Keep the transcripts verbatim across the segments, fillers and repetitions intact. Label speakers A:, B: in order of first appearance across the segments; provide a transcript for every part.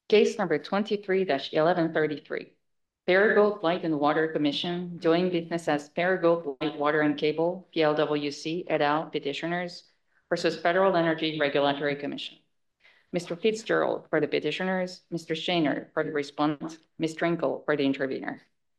A: Case number twenty-three eleven thirty-three. Paragould Light and Water Commission, doing business as Paragould Light, Water and Cable, P L W C, et al., petitioners versus Federal Energy Regulatory Commission. Mister Fitzgerald for the petitioners, Mister Shaner for the respondent, Miz Trinkle for the intervener.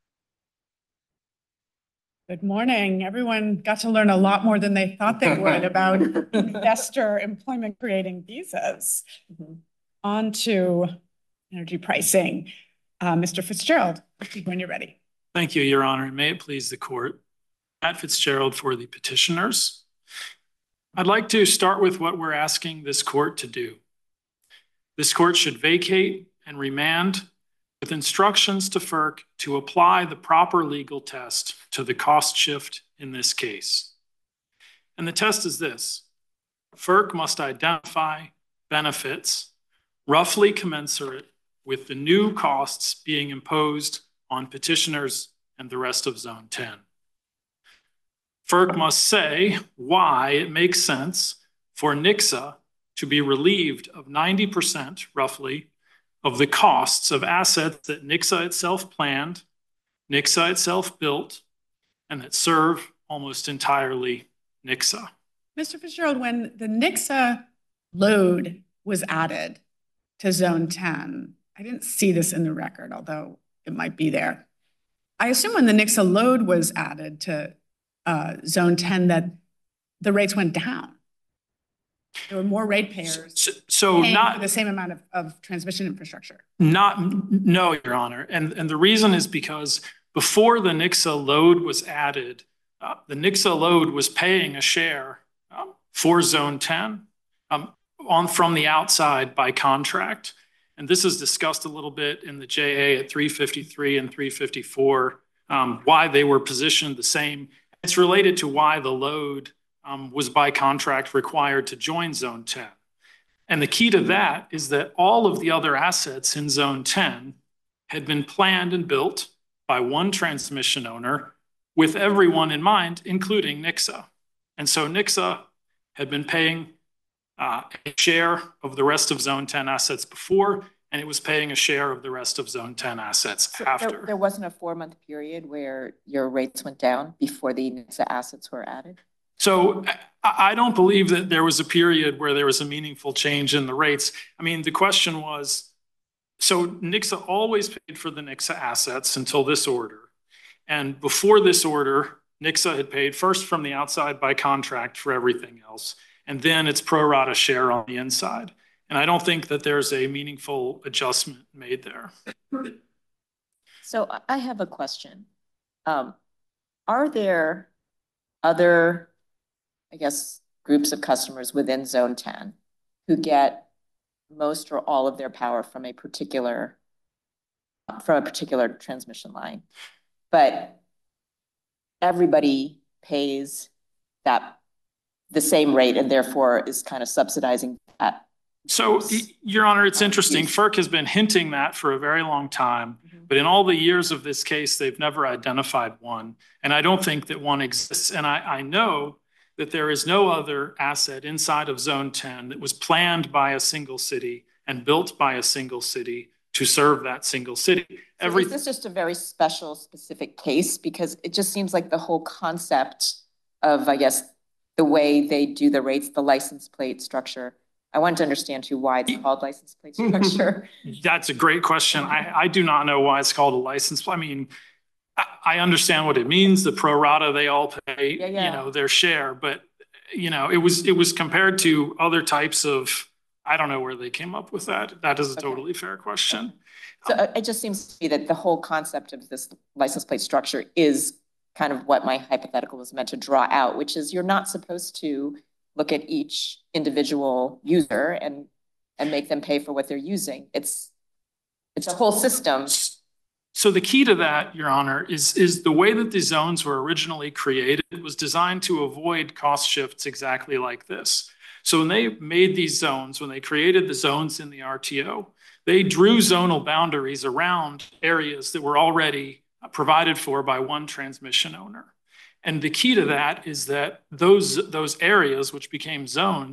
B: Good morning. Everyone got to learn a lot more than they thought they would about investor employment creating visas. Mm-hmm. On to energy pricing. Uh, Mister Fitzgerald, when you're ready.
C: Thank you, Your Honor. May it please the court. Matt Fitzgerald for the petitioners. I'd like to start with what we're asking this court to do. This court should vacate and remand with instructions to FERC to apply the proper legal test to the cost shift in this case. And the test is this: FERC must identify benefits roughly commensurate with the new costs being imposed on petitioners and the rest of Zone ten. FERC must say why it makes sense for N I C S A to be relieved of ninety percent, roughly, of the costs of assets that N I C S A itself planned, N I C S A itself built, and that serve almost entirely N I C S A.
B: Mister Fitzgerald, when the N I C S A load was added to Zone ten, I didn't see this in the record, although it might be there. I assume when the N I C S A load was added to uh, Zone ten that the rates went down. There were more ratepayers
C: so, so
B: paying
C: not
B: for the same amount of, of transmission infrastructure.
C: Not, no, Your Honor. And, and the reason is because before the N I C S A load was added, uh, the N I C S A load was paying a share um, for Zone ten um, on from the outside by contract. And this is discussed a little bit in the J A at three fifty-three and three fifty-four, um, why they were positioned the same. It's related to why the load um, was by contract required to join Zone ten. And the key to that is that all of the other assets in Zone ten had been planned and built by one transmission owner with everyone in mind, including N I C S A. And so N I C S A had been paying uh, a share of the rest of Zone ten assets before, and it was paying a share of the rest of Zone ten assets
D: so
C: after.
D: There, there wasn't a four-month period where your rates went down before the N I C S A assets were added?
C: So I don't believe that there was a period where there was a meaningful change in the rates. I mean, the question was, so N I C S A always paid for the N I C S A assets until this order. And before this order, N I C S A had paid first from the outside by contract for everything else, and then its pro rata share on the inside. And I don't think that there's a meaningful adjustment made there.
D: So I have a question. Um, are there other, I guess, groups of customers within Zone ten who get most or all of their power from a particular from a particular transmission line, but everybody pays that the same rate and therefore is kind of subsidizing that?
C: So, Your Honor, it's interesting. FERC has been hinting that for a very long time, mm-hmm. but in all the years of this case, they've never identified one. And I don't think that one exists. And I, I know that there is no other asset inside of Zone ten that was planned by a single city and built by a single city to serve that single city.
D: So
C: Every
D: is this just a very special, specific case? Because it just seems like the whole concept of, I guess, the way they do the rates, the license plate structure. I want to understand too why it's called license plate structure.
C: That's a great question. I, I do not know why it's called a license. I mean, I, I understand what it means. The pro rata, they all pay, yeah, yeah. you know, their share. But you know, it was it was compared to other types of. I don't know where they came up with that. That is a okay. totally fair question.
D: So um, it just seems to me that the whole concept of this license plate structure is kind of what my hypothetical was meant to draw out, which is you're not supposed to look at each individual user and and make them pay for what they're using. It's it's a whole system.
C: So the key to that, Your Honor, is, is the way that the zones were originally created was designed to avoid cost shifts exactly like this. So when they made these zones, when they created the zones in the R T O, they drew zonal boundaries around areas that were already provided for by one transmission owner. And the key to that is that those, those areas, which became zones,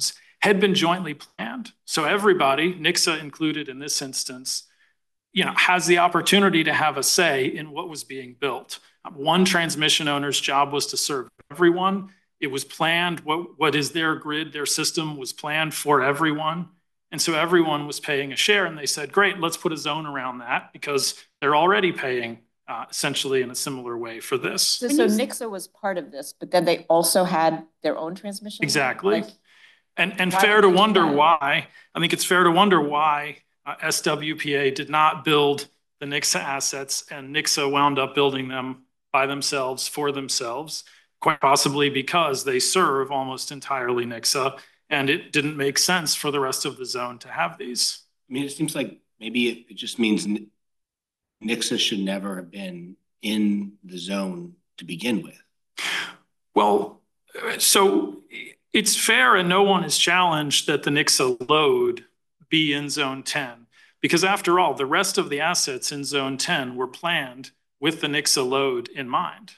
C: had been jointly planned. So everybody, Nixa included in this instance, you know, has the opportunity to have a say in what was being built. One transmission owner's job was to serve everyone. It was planned, what, what is their grid, their system was planned for everyone. And so everyone was paying a share, and they said, great, let's put a zone around that because they're already paying uh, essentially in a similar way for this.
D: So, so Nixa was part of this, but then they also had their own transmission?
C: Exactly.
D: Like,
C: and and
D: why
C: fair
D: would
C: to
D: they do
C: wonder
D: that?
C: why, I think it's fair to wonder why uh, S W P A did not build the Nixa assets and Nixa wound up building them by themselves for themselves, quite possibly because they serve almost entirely Nixa, and it didn't make sense for the rest of the zone to have these.
E: I mean, it seems like maybe it, it just means N- Nixa should never have been in the zone to begin with.
C: Well, so it's fair and no one is challenged that the Nixa load be in zone ten, because after all, the rest of the assets in zone ten were planned with the Nixa load in mind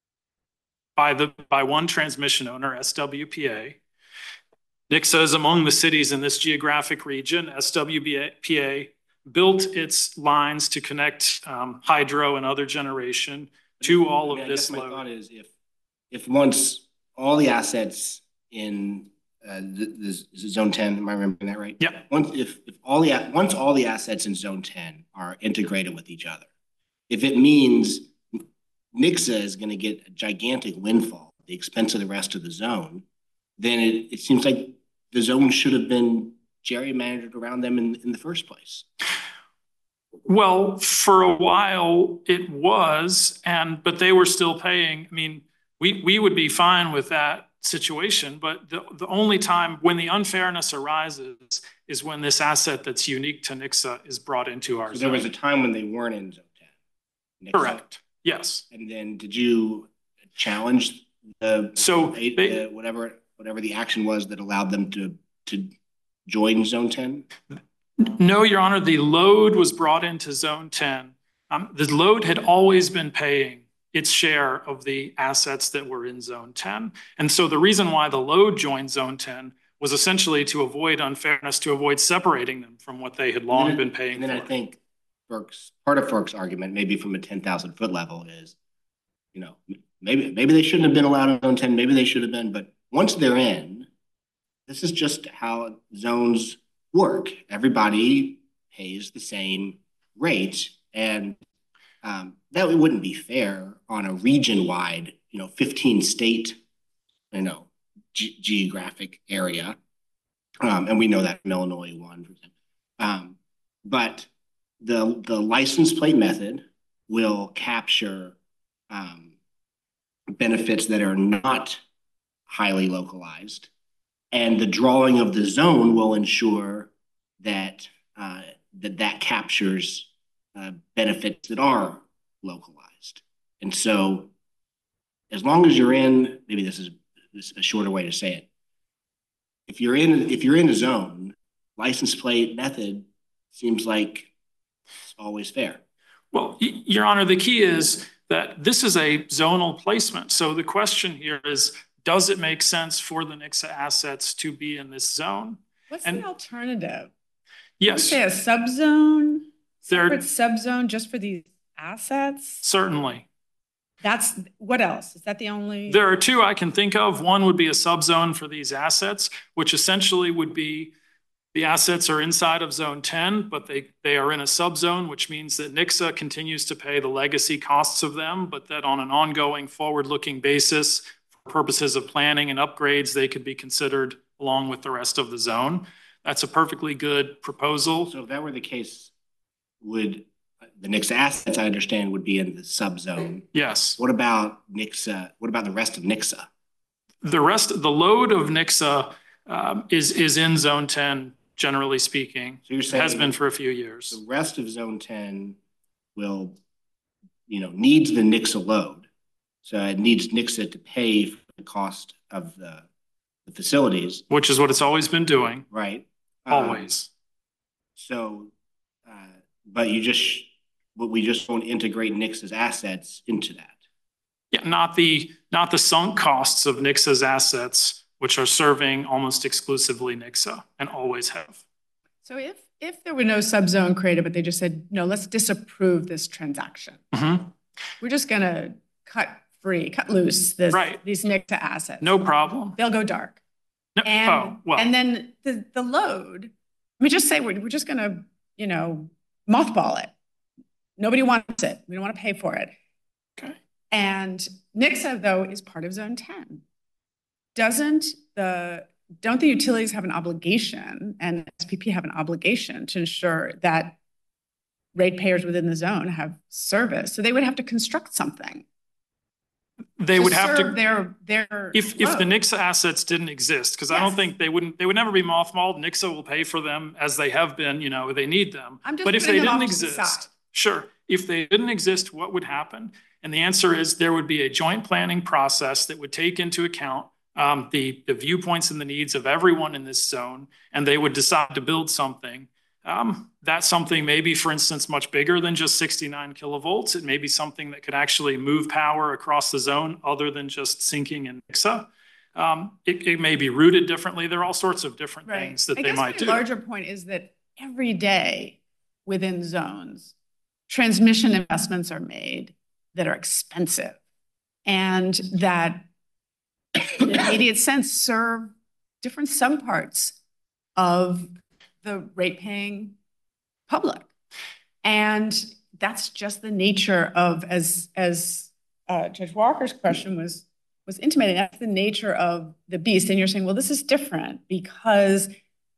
C: by the by one transmission owner, S W P A. Nixa is among the cities in this geographic region. S W P A built its lines to connect um, hydro and other generation to all
E: I mean,
C: of
E: I
C: this
E: guess my
C: load.
E: thought is if if once all the assets in uh, the, the zone ten, am I remembering that right?
C: Yeah.
E: Once if if all the once all the assets in zone ten are integrated with each other, if it means Nixa is going to get a gigantic windfall at the expense of the rest of the zone, then it, it seems like the zone should have been gerrymandered around them in, in the first place.
C: Well, for a while it was, and but they were still paying. I mean, we we would be fine with that situation, but the, the only time when the unfairness arises is when this asset that's unique to Nixa is brought into our
E: So
C: zone.
E: there was a time when they weren't in zone ten. Nixa.
C: Correct. Yes.
E: And then did you challenge the
C: So
E: eight,
C: they,
E: uh, whatever whatever the action was that allowed them to to join zone ten?
C: no, Your Honor, the load was brought into zone ten. Um, the load had always been paying its share of the assets that were in zone ten. And so the reason why the load joined zone ten was essentially to avoid unfairness, to avoid separating them from what they had long
E: then,
C: been paying
E: and then
C: for.
E: I think FERC's part of FERC's argument, maybe from a ten thousand foot level, is, you know, maybe maybe they shouldn't have been allowed in zone ten, maybe they should have been, but once they're in, this is just how zones work. Everybody pays the same rate, and um, that wouldn't be fair on a region-wide, you know, fifteen state, you know, ge geographic area. Um, and we know that from Illinois one, for example. Um, but the the license plate method will capture um, benefits that are not highly localized, and the drawing of the zone will ensure that uh, that that captures uh, benefits that are localized. And so, as long as you're in, maybe this is, this is a shorter way to say it. If you're in, if you're in a zone, license plate method seems like it's always fair.
C: Well, Your Honor, the key is that this is a zonal placement. So the question here is, does it make sense for the Nixa assets to be in this zone?
B: What's
C: And-
B: the alternative?
C: Yes,
B: Say a subzone,
C: There-
B: separate subzone just for these assets?
C: certainly.
B: That's, what else? Is that the only?
C: There are two I can think of. One would be a subzone for these assets, which essentially would be the assets are inside of zone ten, but they, they are in a subzone, which means that Nixa continues to pay the legacy costs of them, but that on an ongoing forward-looking basis, for purposes of planning and upgrades, they could be considered along with the rest of the zone. That's a perfectly good proposal.
E: So if that were the case, would the Nixa assets, I understand, would be in the subzone?
C: Yes.
E: What about Nixa? What about the rest of Nixa?
C: The rest, the load of Nixa um, is, is in zone ten, generally speaking.
E: So you're
C: It
E: saying
C: has been for a few years.
E: the rest of zone ten will, you know, needs the Nixa load. So it needs Nixa to pay for the cost of the, the facilities,
C: Which is what it's always been doing,
E: right? Um,
C: always.
E: So, uh, but you just, but we just won't integrate Nixa's assets into that.
C: Yeah, not the, not the sunk costs of Nixa's assets which are serving almost exclusively Nixa and always have.
B: So if, if there were no subzone created, but they just said, no, let's disapprove this transaction.
C: Mm-hmm.
B: We're just going to cut free, cut loose this,
C: Right.
B: these Nixa assets.
C: No problem.
B: They'll go dark.
C: No,
B: And,
C: oh, well,
B: and then the, the load, let me just say, we're, we're just going to, you know, mothball it. Nobody wants it. We don't want to pay for it.
C: okay.
B: And Nixa, though, is part of Zone ten. Doesn't the, don't the utilities have an obligation, and S P P have an obligation to ensure that ratepayers within the zone have service? So they would have to construct something.
C: They
B: to
C: would have
B: serve
C: to,
B: their, their.
C: if, if the
B: load.
C: Nixa assets didn't exist, because I don't
B: Yes.
C: think they wouldn't, they would never be mothballed. Nixa will pay for them as they have been, you know, they need them.
B: I'm just
C: But if they
B: putting them
C: didn't
B: off to the side.
C: exist, sure, if they didn't exist, what would happen? And the answer is there would be a joint planning process that would take into account um, the, the viewpoints and the needs of everyone in this zone, and they would decide to build something. Um, that something may be, for instance, much bigger than just sixty-nine kilovolts. It may be something that could actually move power across the zone other than just sinking in Nixa. Um, it, it may be routed differently. There are all sorts of different
B: Right.
C: things that
B: I
C: they
B: guess
C: might
B: my
C: do.
B: larger point is that every day within zones, transmission investments are made that are expensive and that in an immediate sense serve different subparts of the rate-paying public. And that's just the nature of, as, as uh, Judge Walker's question was, was intimating, that's the nature of the beast. And you're saying, well, this is different because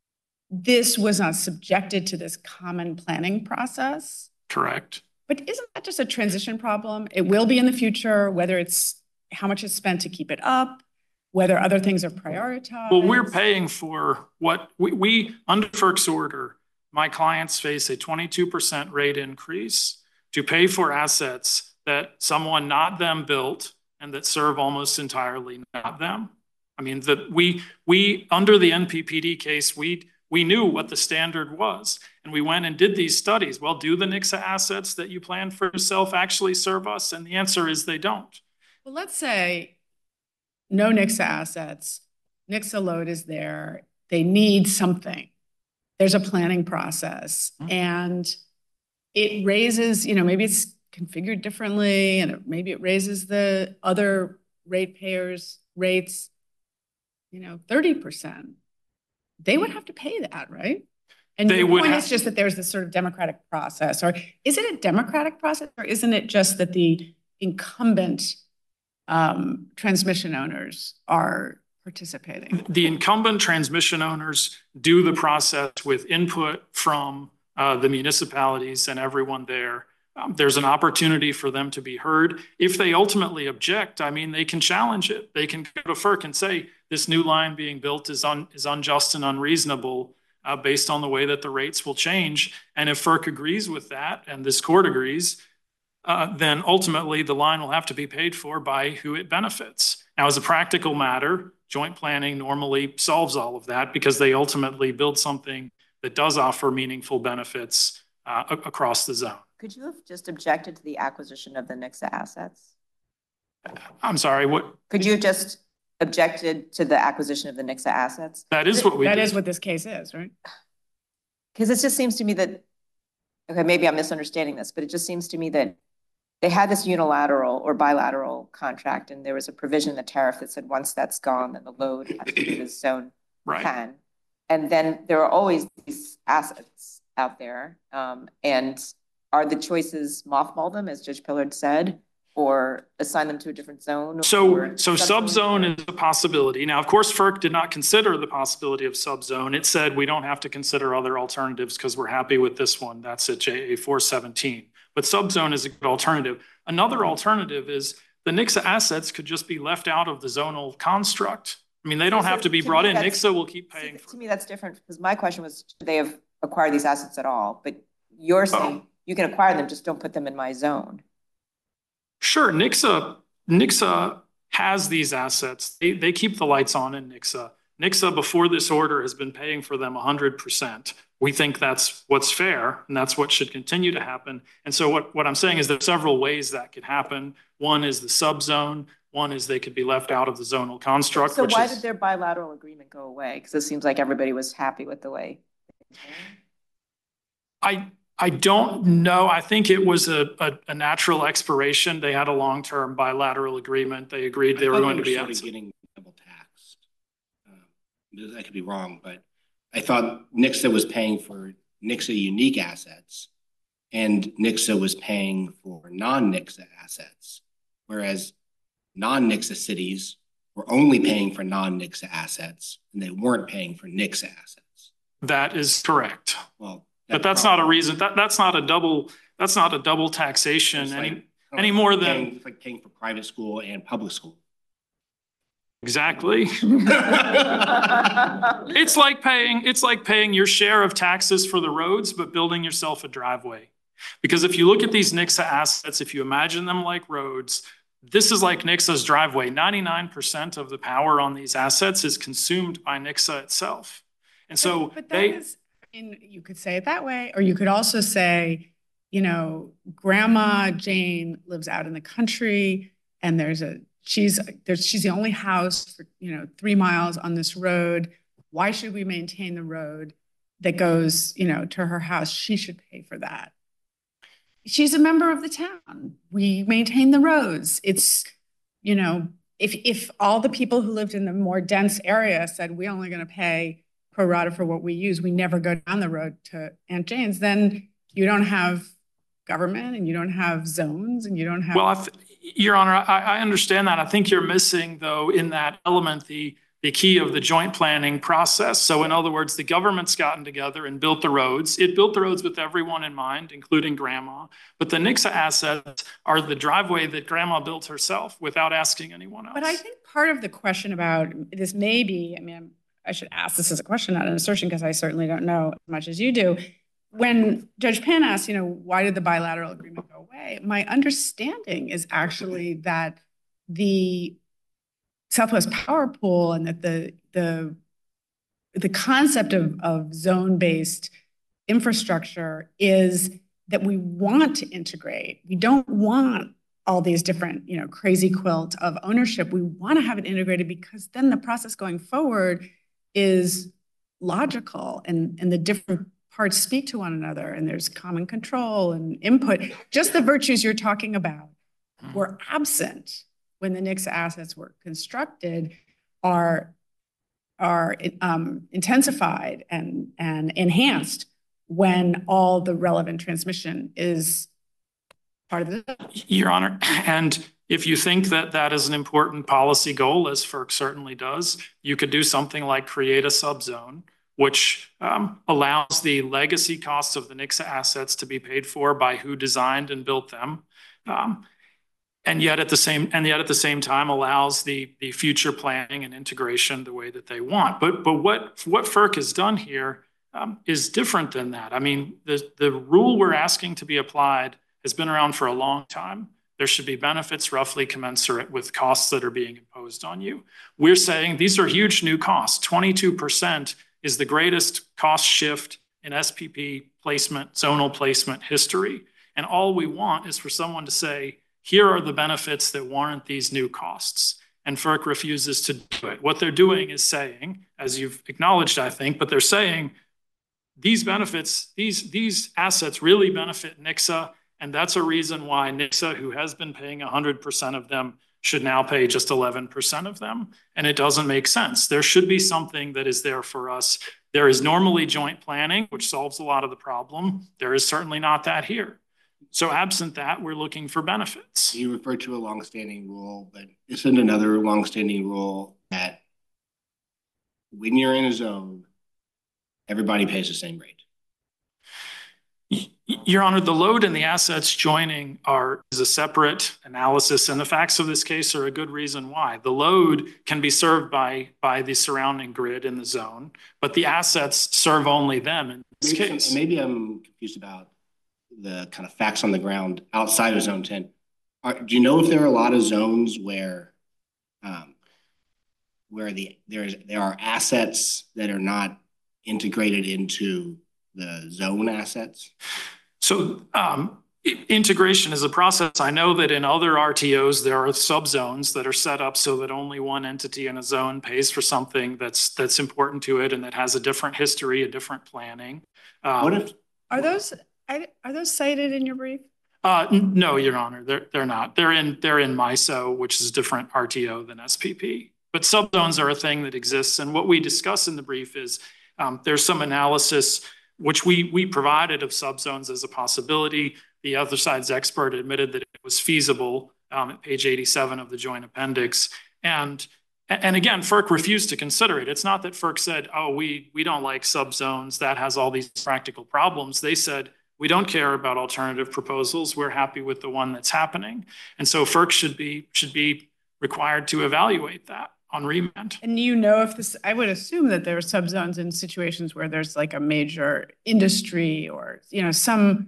B: this was not subjected to this common planning process.
C: Correct.
B: But isn't that just a transition problem? It will be in the future, whether it's how much is spent to keep it up, whether other things are prioritized.
C: Well, we're paying for what we, we under FERC's order, my clients face a twenty-two percent rate increase to pay for assets that someone not them built and that serve almost entirely not them. I mean, that we, we, under the N P P D case, we, we knew what the standard was, and we went and did these studies. Well, do the Nixa assets that you plan for yourself actually serve us? And the answer is they don't.
B: Well, let's say no Nixa assets, Nixa load is there, they need something. There's a planning process and it raises, you know, maybe it's configured differently and it, maybe it raises the other ratepayers' rates, you know, thirty percent. They would have to pay that, right? And
C: They
B: the
C: would
B: point
C: have-
B: is just that there's this sort of democratic process, or is it a democratic process, or isn't it just that the incumbent um, transmission owners are participating?
C: The incumbent transmission owners do the process with input from uh, the municipalities and everyone there. Um, there's an opportunity for them to be heard. If they ultimately object, I mean, they can challenge it. They can go to FERC and say, this new line being built is, un is unjust and unreasonable uh, based on the way that the rates will change. And if FERC agrees with that, and this court agrees, uh, then ultimately the line will have to be paid for by who it benefits. Now, as a practical matter, joint planning normally solves all of that because they ultimately build something that does offer meaningful benefits uh, across the zone.
D: Could you have just objected to the acquisition of the Nixa assets?
C: I'm sorry, what?
D: Could you have just objected to the acquisition of the Nixa assets?
C: That is what we
B: That
C: did.
B: is what this case is, right?
D: Because it just seems to me that, okay, maybe I'm misunderstanding this, but it just seems to me that they had this unilateral or bilateral contract, and there was a provision in the tariff that said once that's gone, then the load has to be the zone
C: Right.
D: ten. And then there are always these assets out there. Um, and are the choices mothball them, as Judge Pillard said, or assign them to a different zone?
C: So,
D: or
C: so subzone is a possibility. Now, of course, FERC did not consider the possibility of subzone. It said we don't have to consider other alternatives because we're happy with this one. That's at J A four seventeen. But subzone is a good alternative. Another alternative is the Nixa assets could just be left out of the zonal construct. I mean, they don't
D: So
C: have to be
D: to
C: brought
D: me,
C: in.
D: that's-
C: Nixa will keep
D: See,
C: paying
D: to
C: for
D: me,
C: it.
D: that's different because my question was, should they have acquired these assets at all? But you're saying you can acquire them, just don't put them in my zone.
C: Sure, Nixa, Nixa has these assets. They, they keep the lights on in Nixa. Nixa, before this order, has been paying for them one hundred percent. We think that's what's fair, and that's what should continue to happen. And so what, what I'm saying is there are several ways that could happen. One is the subzone. One is they could be left out of the zonal construct,
D: So
C: which
D: why
C: is.
D: did their bilateral agreement go away? Because it seems like everybody was happy with the way.
C: I, I don't know. I think it was a, a, a natural expiration. They had a long-term bilateral agreement. They agreed they
E: I
C: were
E: thought
C: going to be
E: sort of
C: outside.
E: getting double taxed. Uh, I could be wrong, but I thought Nixa was paying for Nixa unique assets and Nixa was paying for non-Nixa assets, whereas non-Nixa cities were only paying for non-Nixa assets and they weren't paying for Nixa assets.
C: That is correct.
E: Well,
C: but that's not a reason. That that's not a double. That's not a double taxation
E: like,
C: any any more than
E: paying, it's like paying for private school and public school.
C: Exactly. It's like paying. It's like paying your share of taxes for the roads, but building yourself a driveway. Because if you look at these Nixa assets, if you imagine them like roads, this is like Nixa's driveway. ninety-nine percent of the power on these assets is consumed by Nixa itself. And so
B: but, but
C: they,
B: that is, in, you could say it that way, or you could also say, you know, Grandma Jane lives out in the country and there's a, she's, there's, she's the only house for, you know, three miles on this road. Why should we maintain the road that goes, you know, to her house? She should pay for that. She's a member of the town. We maintain the roads. It's, you know, if, if all the people who lived in the more dense area said, we're only going to pay pro rata for what we use, we never go down the road to Aunt Jane's, then you don't have government and you don't have zones and you don't have.
C: Well, I th- Your Honor, I, I understand that. I think you're missing, though, in that element, the the key of the joint planning process. So in other words, the government's gotten together and built the roads. It built the roads with everyone in mind, including Grandma. But the Nixa assets are the driveway that Grandma built herself without asking anyone else.
B: But I think part of the question about this may be, I mean, I should ask this as a question, not an assertion, because I certainly don't know as much as you do. When Judge Pan asked, you know, why did the bilateral agreement go away? My understanding is actually that the Southwest Power Pool and that the the the concept of, of zone-based infrastructure is that we want to integrate. We don't want all these different, you know, crazy quilt of ownership. We want to have it integrated because then the process going forward is logical and, and the different parts speak to one another and there's common control and input. Just the virtues you're talking about were absent when the Nixa assets were constructed, are, are um, intensified and, and enhanced when all the relevant transmission is part of the.
C: Your Honor, and if you think that that is an important policy goal, as FERC certainly does, you could do something like create a subzone, which um, allows the legacy costs of the Nixa assets to be paid for by who designed and built them. Um, And yet at the same and yet at the same time allows the, the future planning and integration the way that they want. But but what what FERC has done here um, is different than that. I mean, the, the rule we're asking to be applied has been around for a long time. There should be benefits roughly commensurate with costs that are being imposed on you. We're saying these are huge new costs. twenty-two percent is the greatest cost shift in S P P placement, zonal placement history. And all we want is for someone to say, here are the benefits that warrant these new costs. And FERC refuses to do it. What they're doing is saying, as you've acknowledged, I think, but they're saying these benefits, these, these assets really benefit Nixa. And that's a reason why Nixa, who has been paying one hundred percent of them, should now pay just eleven percent of them. And it doesn't make sense. There should be something that is there for us. There is normally joint planning, which solves a lot of the problem. There is certainly not that here. So absent that, we're looking for benefits.
E: You refer to a longstanding rule, but isn't another longstanding rule that when you're in a zone, everybody pays the same rate?
C: Your Honor, the load and the assets joining are is a separate analysis, and the facts of this case are a good reason why. The load can be served by, by the surrounding grid in the zone, but the assets serve only them in this
E: maybe
C: case.
E: Some, maybe I'm confused about the kind of facts on the ground outside of zone ten. Are, do you know if there are a lot of zones where um, where the there's there are assets that are not integrated into the zone assets?
C: So um, Integration is a process. I know that in other R T Os, there are subzones that are set up so that only one entity in a zone pays for something that's that's important to it and that has a different history, a different planning. Um,
E: What if,
B: Are those, I- are those cited in your brief?
C: Uh, n- no, Your Honor, they're they're not. They're in they're in MISO, which is a different R T O than S P P. But subzones are a thing that exists, and what we discuss in the brief is um, there's some analysis which we we provided of subzones as a possibility. The other side's expert admitted that it was feasible um, at page eighty-seven of the joint appendix, and and again, FERC refused to consider it. It's not that FERC said, "Oh, we we don't like subzones. That has all these practical problems." They said, we don't care about alternative proposals. We're happy with the one that's happening. And so FERC should be should be required to evaluate that on remand.
B: And you know if this, I would assume that there are subzones in situations where there's like a major industry or, you know, some,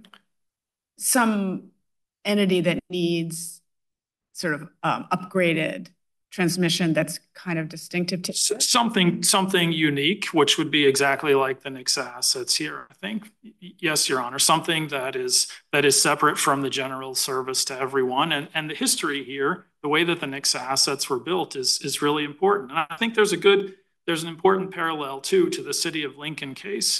B: some entity that needs sort of um, upgraded transmission that's kind of distinctive to
C: S- Something something unique, which would be exactly like the Nixa assets here. I think, yes, Your Honor, something that is that is separate from the general service to everyone. And, and the history here, the way that the Nixa assets were built is, is really important. And I think there's a good, there's an important parallel too to the City of Lincoln case.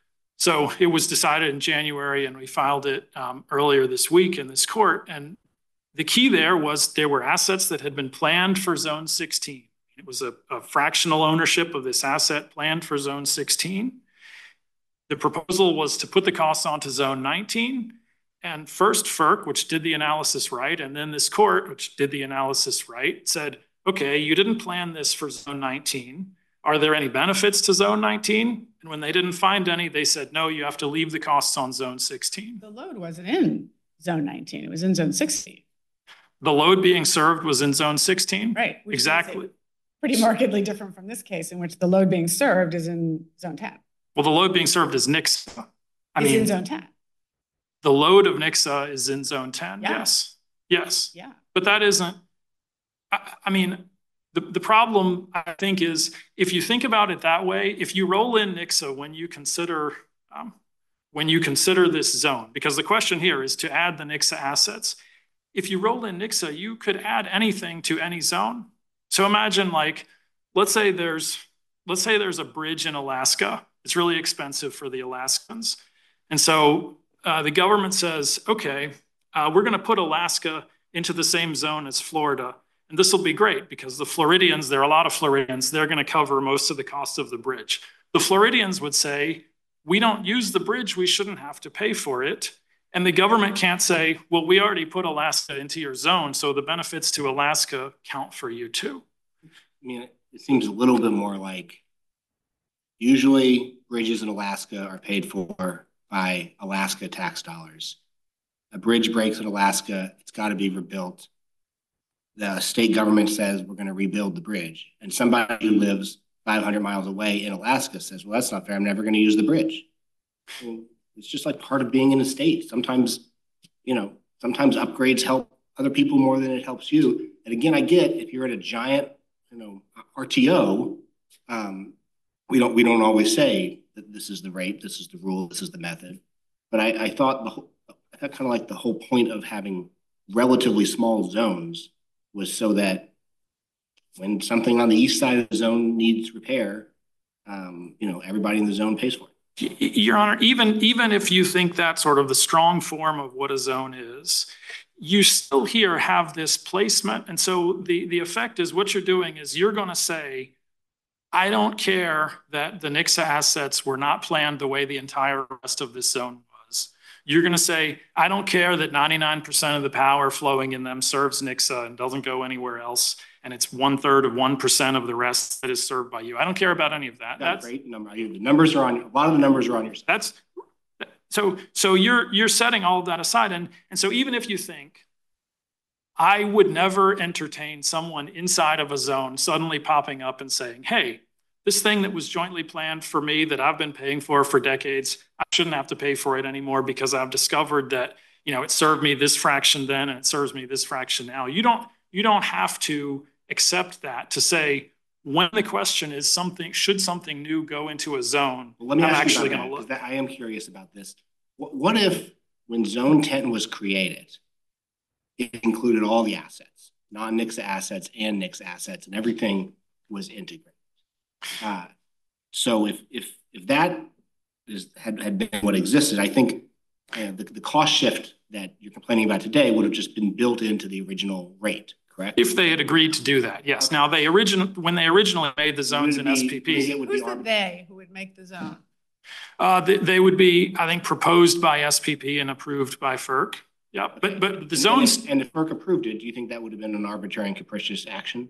C: So it was decided in January and we filed it um, earlier this week in this court. And the key there was there were assets that had been planned for Zone sixteen. It was a, a fractional ownership of this asset planned for Zone sixteen. The proposal was to put the costs onto Zone nineteen. And first FERC, which did the analysis right, and then this court, which did the analysis right, said, okay, you didn't plan this for Zone nineteen. Are there any benefits to Zone nineteen? And when they didn't find any, they said, no, you have to leave the costs on Zone sixteen.
B: The load wasn't in Zone nineteen, it was in Zone sixteen.
C: The load being served was in Zone sixteen?
B: Right. which is
C: Exactly.
B: Pretty markedly different from this case in which the load being served is in Zone ten.
C: Well, the load being served is Nixa. I
B: Is in
C: mean,
B: Zone ten.
C: the load of Nixa is in Zone ten,
B: Yeah.
C: yes. Yes.
B: Yeah.
C: But that isn't, I, I mean, the, the problem, I think, is if you think about it that way, if you roll in Nixa when you consider um, when you consider this zone, because the question here is to add the Nixa assets. If you roll in Nixa, you could add anything to any zone. So imagine, like, let's say there's let's say there's a bridge in Alaska. It's really expensive for the Alaskans. And so uh, the government says, okay, uh, we're going to put Alaska into the same zone as Florida. And this will be great because the Floridians, there are a lot of Floridians, they're going to cover most of the cost of the bridge. The Floridians would say, we don't use the bridge, we shouldn't have to pay for it. And the government can't say, well, we already put Alaska into your zone, so the benefits to Alaska count for you too.
E: I mean, it seems a little bit more like usually bridges in Alaska are paid for by Alaska tax dollars. A bridge breaks in Alaska, it's got to be rebuilt. The state government says we're going to rebuild the bridge. And somebody who lives five hundred miles away in Alaska says, well, that's not fair. I'm never going to use the bridge. I mean, it's just like part of being in a state. Sometimes, you know, sometimes upgrades help other people more than it helps you. And again, I get if you're at a giant, you know, R T O, um, we don't we don't always say that this is the rate, this is the rule, this is the method. But I, I thought the whole, I thought kind of like the whole point of having relatively small zones was so that when something on the east side of the zone needs repair, um, you know, everybody in the zone pays for it.
C: Your Honor, even, even if you think that's sort of the strong form of what a zone is, you still here have this placement. And so the, the effect is what you're doing is you're going to say, I don't care that the Nixa assets were not planned the way the entire rest of this zone was. You're going to say, I don't care that ninety-nine percent of the power flowing in them serves Nixa and doesn't go anywhere else. And it's one third of one percent of the rest that is served by you. I don't care about any of that.
E: That's
C: That's
E: a great number. The numbers are on, a lot of the numbers are on your side.
C: That's so, so you're, you're setting all of that aside. And, and so even if you think I would never entertain someone inside of a zone suddenly popping up and saying, hey, this thing that was jointly planned for me that I've been paying for for decades, I shouldn't have to pay for it anymore because I've discovered that, you know, it served me this fraction then and it serves me this fraction now. You don't, you don't have to accept that to say, when the question is something, should something new go into a zone,
E: Well, let me
C: I'm
E: ask
C: actually
E: you
C: going to
E: about
C: look.
E: that, 'cause that, I am curious about this. What, what if when Zone ten was created, it included all the assets, non-Nixa assets and Nixa assets, and everything was integrated. Uh, so if if if that is had, had been what existed, I think uh, the, the cost shift that you're complaining about today would have just been built into the original rate, correct?
C: If they had agreed to do that, yes.
E: Okay.
C: Now, they original when they originally made the zones in
E: Would it
C: S
E: be-
C: P
E: would it
C: P,
E: would
B: Who's
E: be
B: the
E: arb-
B: they who would make the zone?
C: uh, they, they would be, I think, proposed by S P P and approved by F E R C. Yeah, but but the
E: And-
C: zones,
E: And if, and if F E R C approved it, do you think that would have been an arbitrary and capricious action?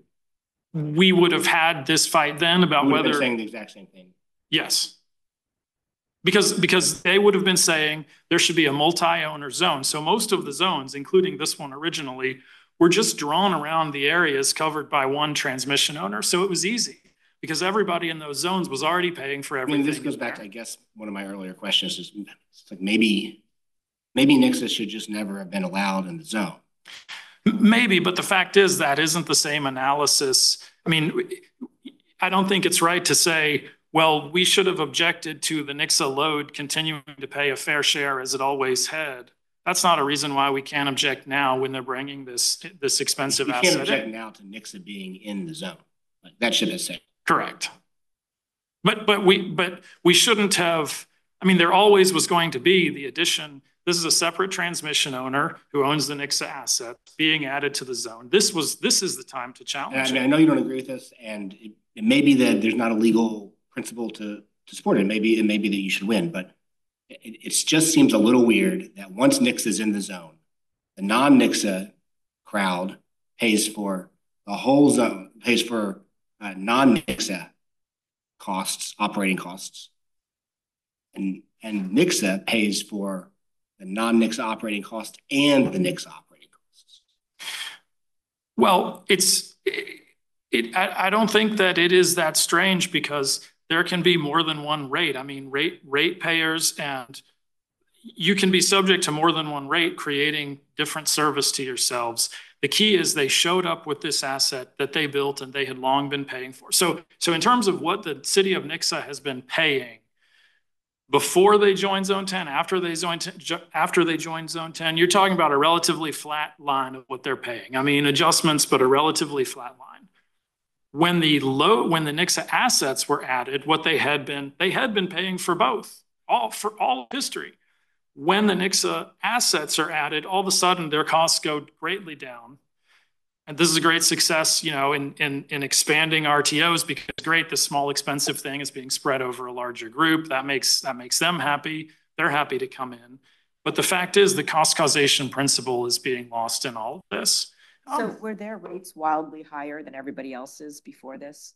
C: we would have had this fight then about
E: We would have been
C: whether,
E: saying the exact same thing.
C: yes. Because, because they would have been saying there should be a multi-owner zone. So most of the zones, including this one originally, were just drawn around the areas covered by one transmission owner. So it was easy because everybody in those zones was already paying for
E: I
C: everything.
E: mean, this goes
C: in
E: back to,
C: there.
E: I guess, one of my earlier questions is it's like maybe, maybe Nixa should just never have been allowed in the zone.
C: Maybe, but the fact is that isn't the same analysis. I mean, I don't think it's right to say, well, we should have objected to the Nixa load continuing to pay a fair share as it always had. That's not a reason why we can't object now when they're bringing this, this expensive
E: You
C: asset
E: can't
C: in.
E: object now to Nixa being in the zone. Like, that should have said.
C: Correct. But, but we, but we shouldn't have, I mean, there always was going to be the addition. This is a separate transmission owner who owns the Nixa asset being added to the zone. This was, this is the time to
E: And I
C: challenge
E: mean, I
C: it.
E: know you don't agree with this, and it, it may be that there's not a legal principle to, to support it. Maybe it may be that you should win, but it, it just seems a little weird that once Nixa is in the zone, the non-Nixa crowd pays for the whole zone, pays for uh, non-Nixa costs, operating costs. And, and Nixa pays for the non-Nixa operating cost and the Nixa operating costs.
C: Well, it's, it, I, I don't think that it is that strange because there can be more than one rate. I mean, rate, rate payers and you can be subject to more than one rate, creating different service to yourselves. The key is they showed up with this asset that they built and they had long been paying for. So, so in terms of what the city of Nixa has been paying before they joined Zone ten, after they joined, after they joined Zone ten, you're talking about a relatively flat line of what they're paying. I mean, adjustments, but a relatively flat line. When the low, when the Nixa assets were added, what they had been, they had been paying for both, all for all history. When the Nixa assets are added, all of a sudden their costs go greatly down. And this is a great success, you know, in, in, in expanding R T Os because great, this small expensive thing is being spread over a larger group. That makes, that makes them happy. They're happy to come in. But the fact is the cost causation principle is being lost in all of this.
D: So
C: Um,
D: were their rates wildly higher than everybody else's before this?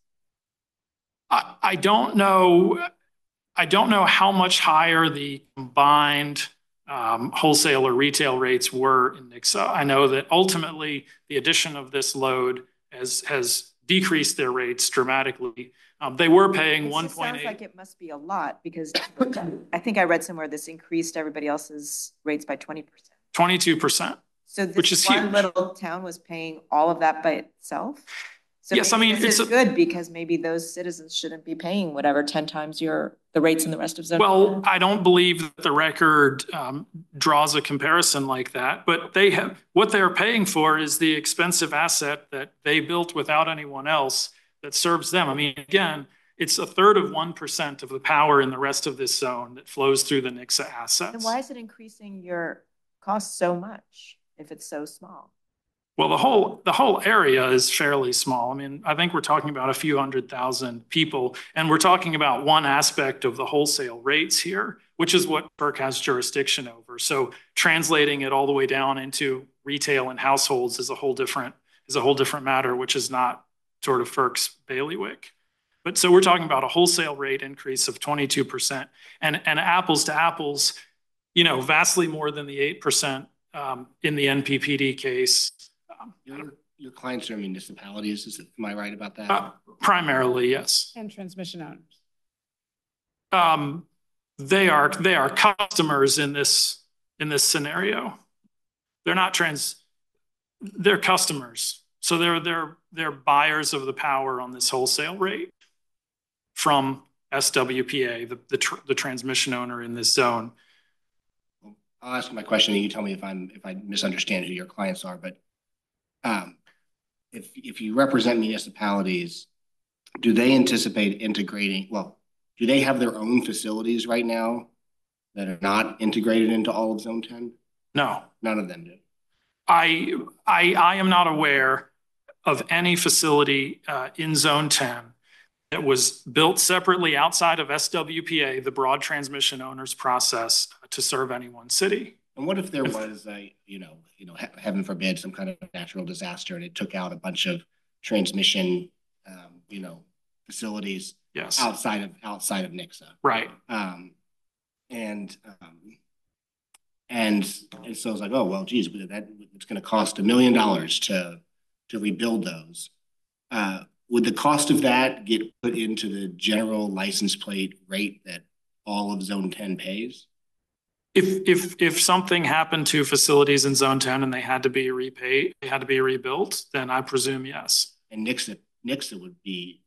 C: I, I don't know. I don't know how much higher the combined um, wholesale or retail rates were in Nixa. I know that ultimately the addition of this load has, has decreased their rates dramatically. Um, they were paying
D: It
C: one
D: just
C: point
D: sounds
C: eight.
D: like it must be a lot because I think I read somewhere this increased everybody else's rates by twenty percent.
C: twenty-two percent.
D: So
C: Which
D: this
C: is
D: one
C: huge.
D: little town was paying all of that by itself? So
C: Yes, I
D: maybe
C: mean,
D: this
C: it's
D: is
C: a-
D: good because maybe those citizens shouldn't be paying whatever ten times your, the rates in the rest of zone.
C: Well, I don't believe that the record um, draws a comparison like that, but they have, what they're paying for is the expensive asset that they built without anyone else that serves them. I mean, again, it's a third of one percent of the power in the rest of this zone that flows through the Nixa
D: Then
C: assets.
D: why is it increasing your cost so much if it's so small?
C: Well, the whole, the whole area is fairly small. I mean, I think we're talking about a few hundred thousand people, and we're talking about one aspect of the wholesale rates here, which is what F E R C has jurisdiction over. So translating it all the way down into retail and households is a whole different, is a whole different matter, which is not sort of F E R C's bailiwick. But so we're talking about a wholesale rate increase of twenty-two percent and, and apples to apples, you know, vastly more than the eight percent um, in the N P P D case. Um,
E: Your, your clients are municipalities, is it, am I right about that?
C: uh, primarily, yes.
B: And transmission owners.
C: Um, they are, they are customers in this, in this scenario. They're not trans, they're customers. So they're, they're, they're buyers of the power on this wholesale rate from S W P A, the, the, tr the transmission owner in this zone.
E: I'll ask my question and you tell me if I'm, if I misunderstand who your clients are, but um, if, if you represent municipalities, do they anticipate integrating, well, do they have their own facilities right now that are not integrated into all of Zone ten?
C: No,
E: None of them do.
C: I, I, I am not aware of any facility uh, in Zone ten that was built separately outside of S W P A, the broad transmission owners process, to serve any one city.
E: And what if there was a, you know, you know, heaven forbid, some kind of natural disaster and it took out a bunch of transmission, um, you know, facilities
C: Yes.
E: outside of outside of Nixa,
C: Right.
E: Um, and um, and and so it's like, oh well, geez, that it's going to cost a million dollars to to rebuild those. Uh, would the cost of that get put into the general license plate rate that all of Zone ten pays?
C: If if if something happened to facilities in Zone ten and they had to be repaid, they had to be rebuilt, then I presume yes.
E: And Nixa Nixa would be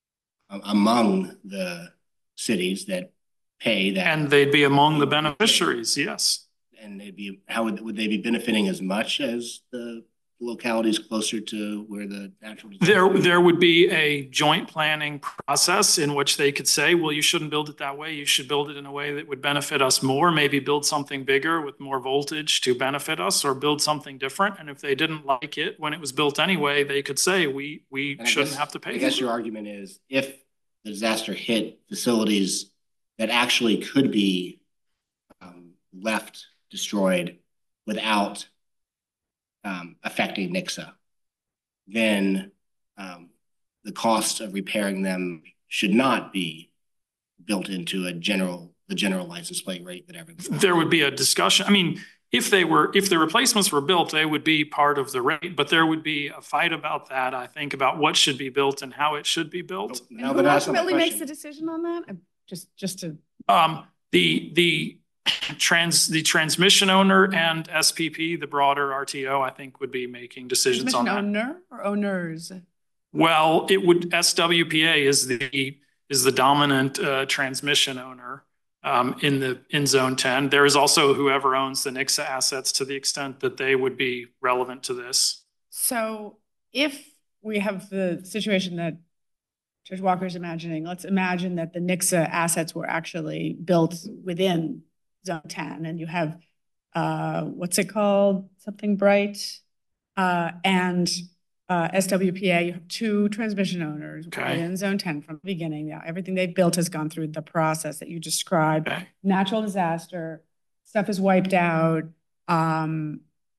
E: among the cities that pay that,
C: and they'd be among the beneficiaries. Yes.
E: And they'd be, how would, would they be benefiting as much as the localities closer to where the natural
C: there there would be a joint planning process in which they could say, well, you shouldn't build it that way, you should build it in a way that would benefit us more, maybe build something bigger with more voltage to benefit us, or build something different. And if they didn't like it when it was built anyway, they could say we we shouldn't
E: guess,
C: have to pay.
E: I guess your argument is if the disaster hit facilities that actually could be um, left destroyed without um, affecting Nixa, then um, the cost of repairing them should not be built into a general, the general license plate rate that everyone.
C: There would be a discussion. I mean, if they were, if the replacements were built, they would be part of the rate, but there would be a fight about that, I think, about what should be built and how it should be built.
B: And no, who ultimately makes the decision on that? I'm just, just to.
C: Um, the, the trans, the transmission owner and S P P, the broader R T O, I think would be making decisions on that.
B: Owner or owners?
C: Well, it would, S W P A is the, is the dominant uh, transmission owner. Um, in the in Zone ten. There is also whoever owns the Nixa assets to the extent that they would be relevant to this.
B: So if we have the situation that Judge Walker is imagining, let's imagine that the Nixa assets were actually built within Zone ten, and you have, uh, what's it called? Something bright. Uh, and Uh, S W P A, you have two transmission owners
C: okay.
B: in Zone ten from the beginning. Now, everything they've built has gone through the process that you described.
C: Okay.
B: Natural disaster, stuff is wiped out um,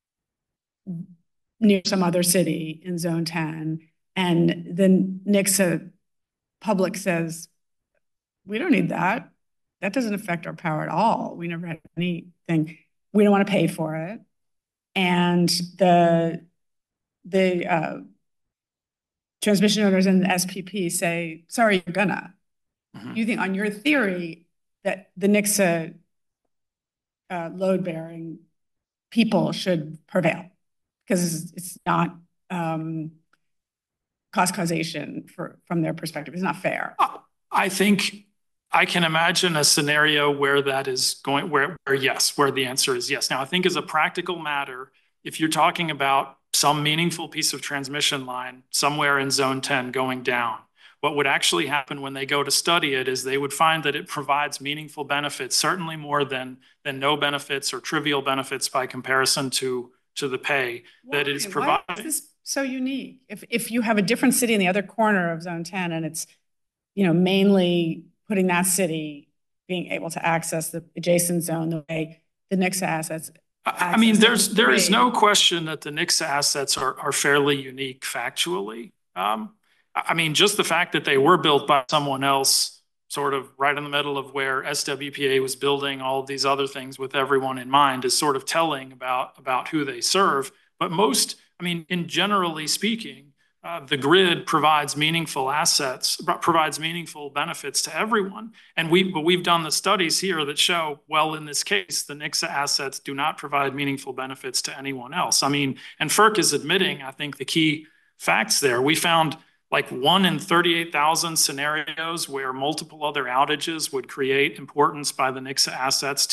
B: near some other city in Zone ten. And then Nixa public says, we don't need that. That doesn't affect our power at all. We never had anything. We don't want to pay for it. And the the uh, transmission owners and the S P P say, sorry, you're gonna. Mm-hmm. You think on your theory that the Nixa uh, load-bearing people should prevail because it's not um, cost causation for, from their perspective. It's not fair.
C: I think I can imagine a scenario where that is going, where, where yes, where the answer is yes. Now, I think as a practical matter, if you're talking about some meaningful piece of transmission line somewhere in Zone ten going down, what would actually happen when they go to study it is they would find that it provides meaningful benefits, certainly more than, than no benefits or trivial benefits by comparison to, to the pay
B: Why?
C: that it is providing.
B: Why is this so unique? If, if you have a different city in the other corner of Zone ten and it's, you know, mainly putting that city being able to access the adjacent zone the way the Nixa assets.
C: I mean, there's there is no question that the Nixa assets are are fairly unique factually. Um, I mean, just the fact that they were built by someone else, sort of right in the middle of where S W P A was building all of these other things with everyone in mind, is sort of telling about about who they serve. But most, I mean, in generally speaking, Uh, the grid provides meaningful assets, provides meaningful benefits to everyone. And we, but we've done the studies here that show, well, in this case, the Nixa assets do not provide meaningful benefits to anyone else. I mean, and FERC is admitting, I think, the key facts there. We found like one in thirty-eight thousand scenarios where multiple other outages would create importance by the Nixa assets to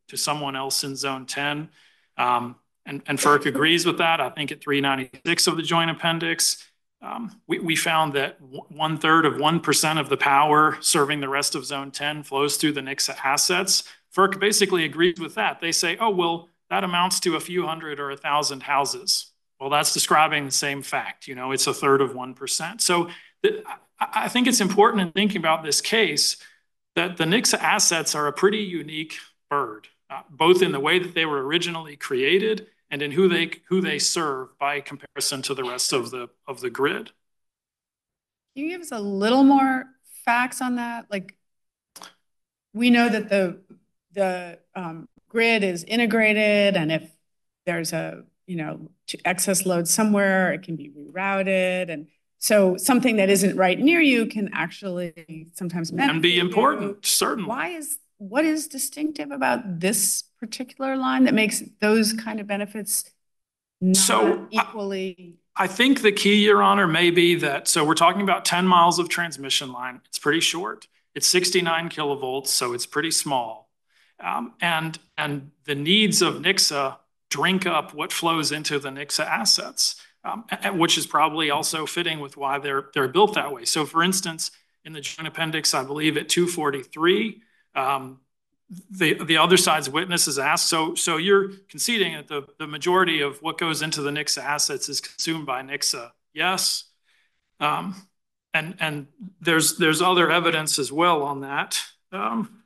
C: to someone else in zone ten. Um, and, and FERC agrees with that. I think at three ninety-six of the joint appendix, um, we, we found that one third of one percent of the power serving the rest of zone ten flows through the Nixa assets. FERC basically agrees with that. They say, oh, well, that amounts to a few hundred or a thousand houses. Well, that's describing the same fact. You know, it's a third of one percent. So th- I think it's important in thinking about this case that the Nixa assets are a pretty unique bird, uh, both in the way that they were originally created and in who they who they serve by comparison to the rest of the of the grid.
B: Can you give us a little more facts on that? Like, we know that the the um, grid is integrated, and if there's a you know excess load somewhere, it can be rerouted, and so something that isn't right near you can actually sometimes
C: and be important. Certainly.
B: Why is what is distinctive about this particular line that makes those kind of benefits not
C: so,
B: equally?
C: I, I think the key, Your Honor, may be that, so we're talking about ten miles of transmission line. It's pretty short. It's sixty-nine kilovolts, so it's pretty small. Um, and, and the needs of Nixa drink up what flows into the Nixa assets, um, which is probably also fitting with why they're, they're built that way. So for instance, in the joint appendix, I believe at two forty-three, um, the, the other side's witness is asked, so, so you're conceding that the, the majority of what goes into the Nixa assets is consumed by Nixa. Yes. Um, and, and there's, there's other evidence as well on that. Um,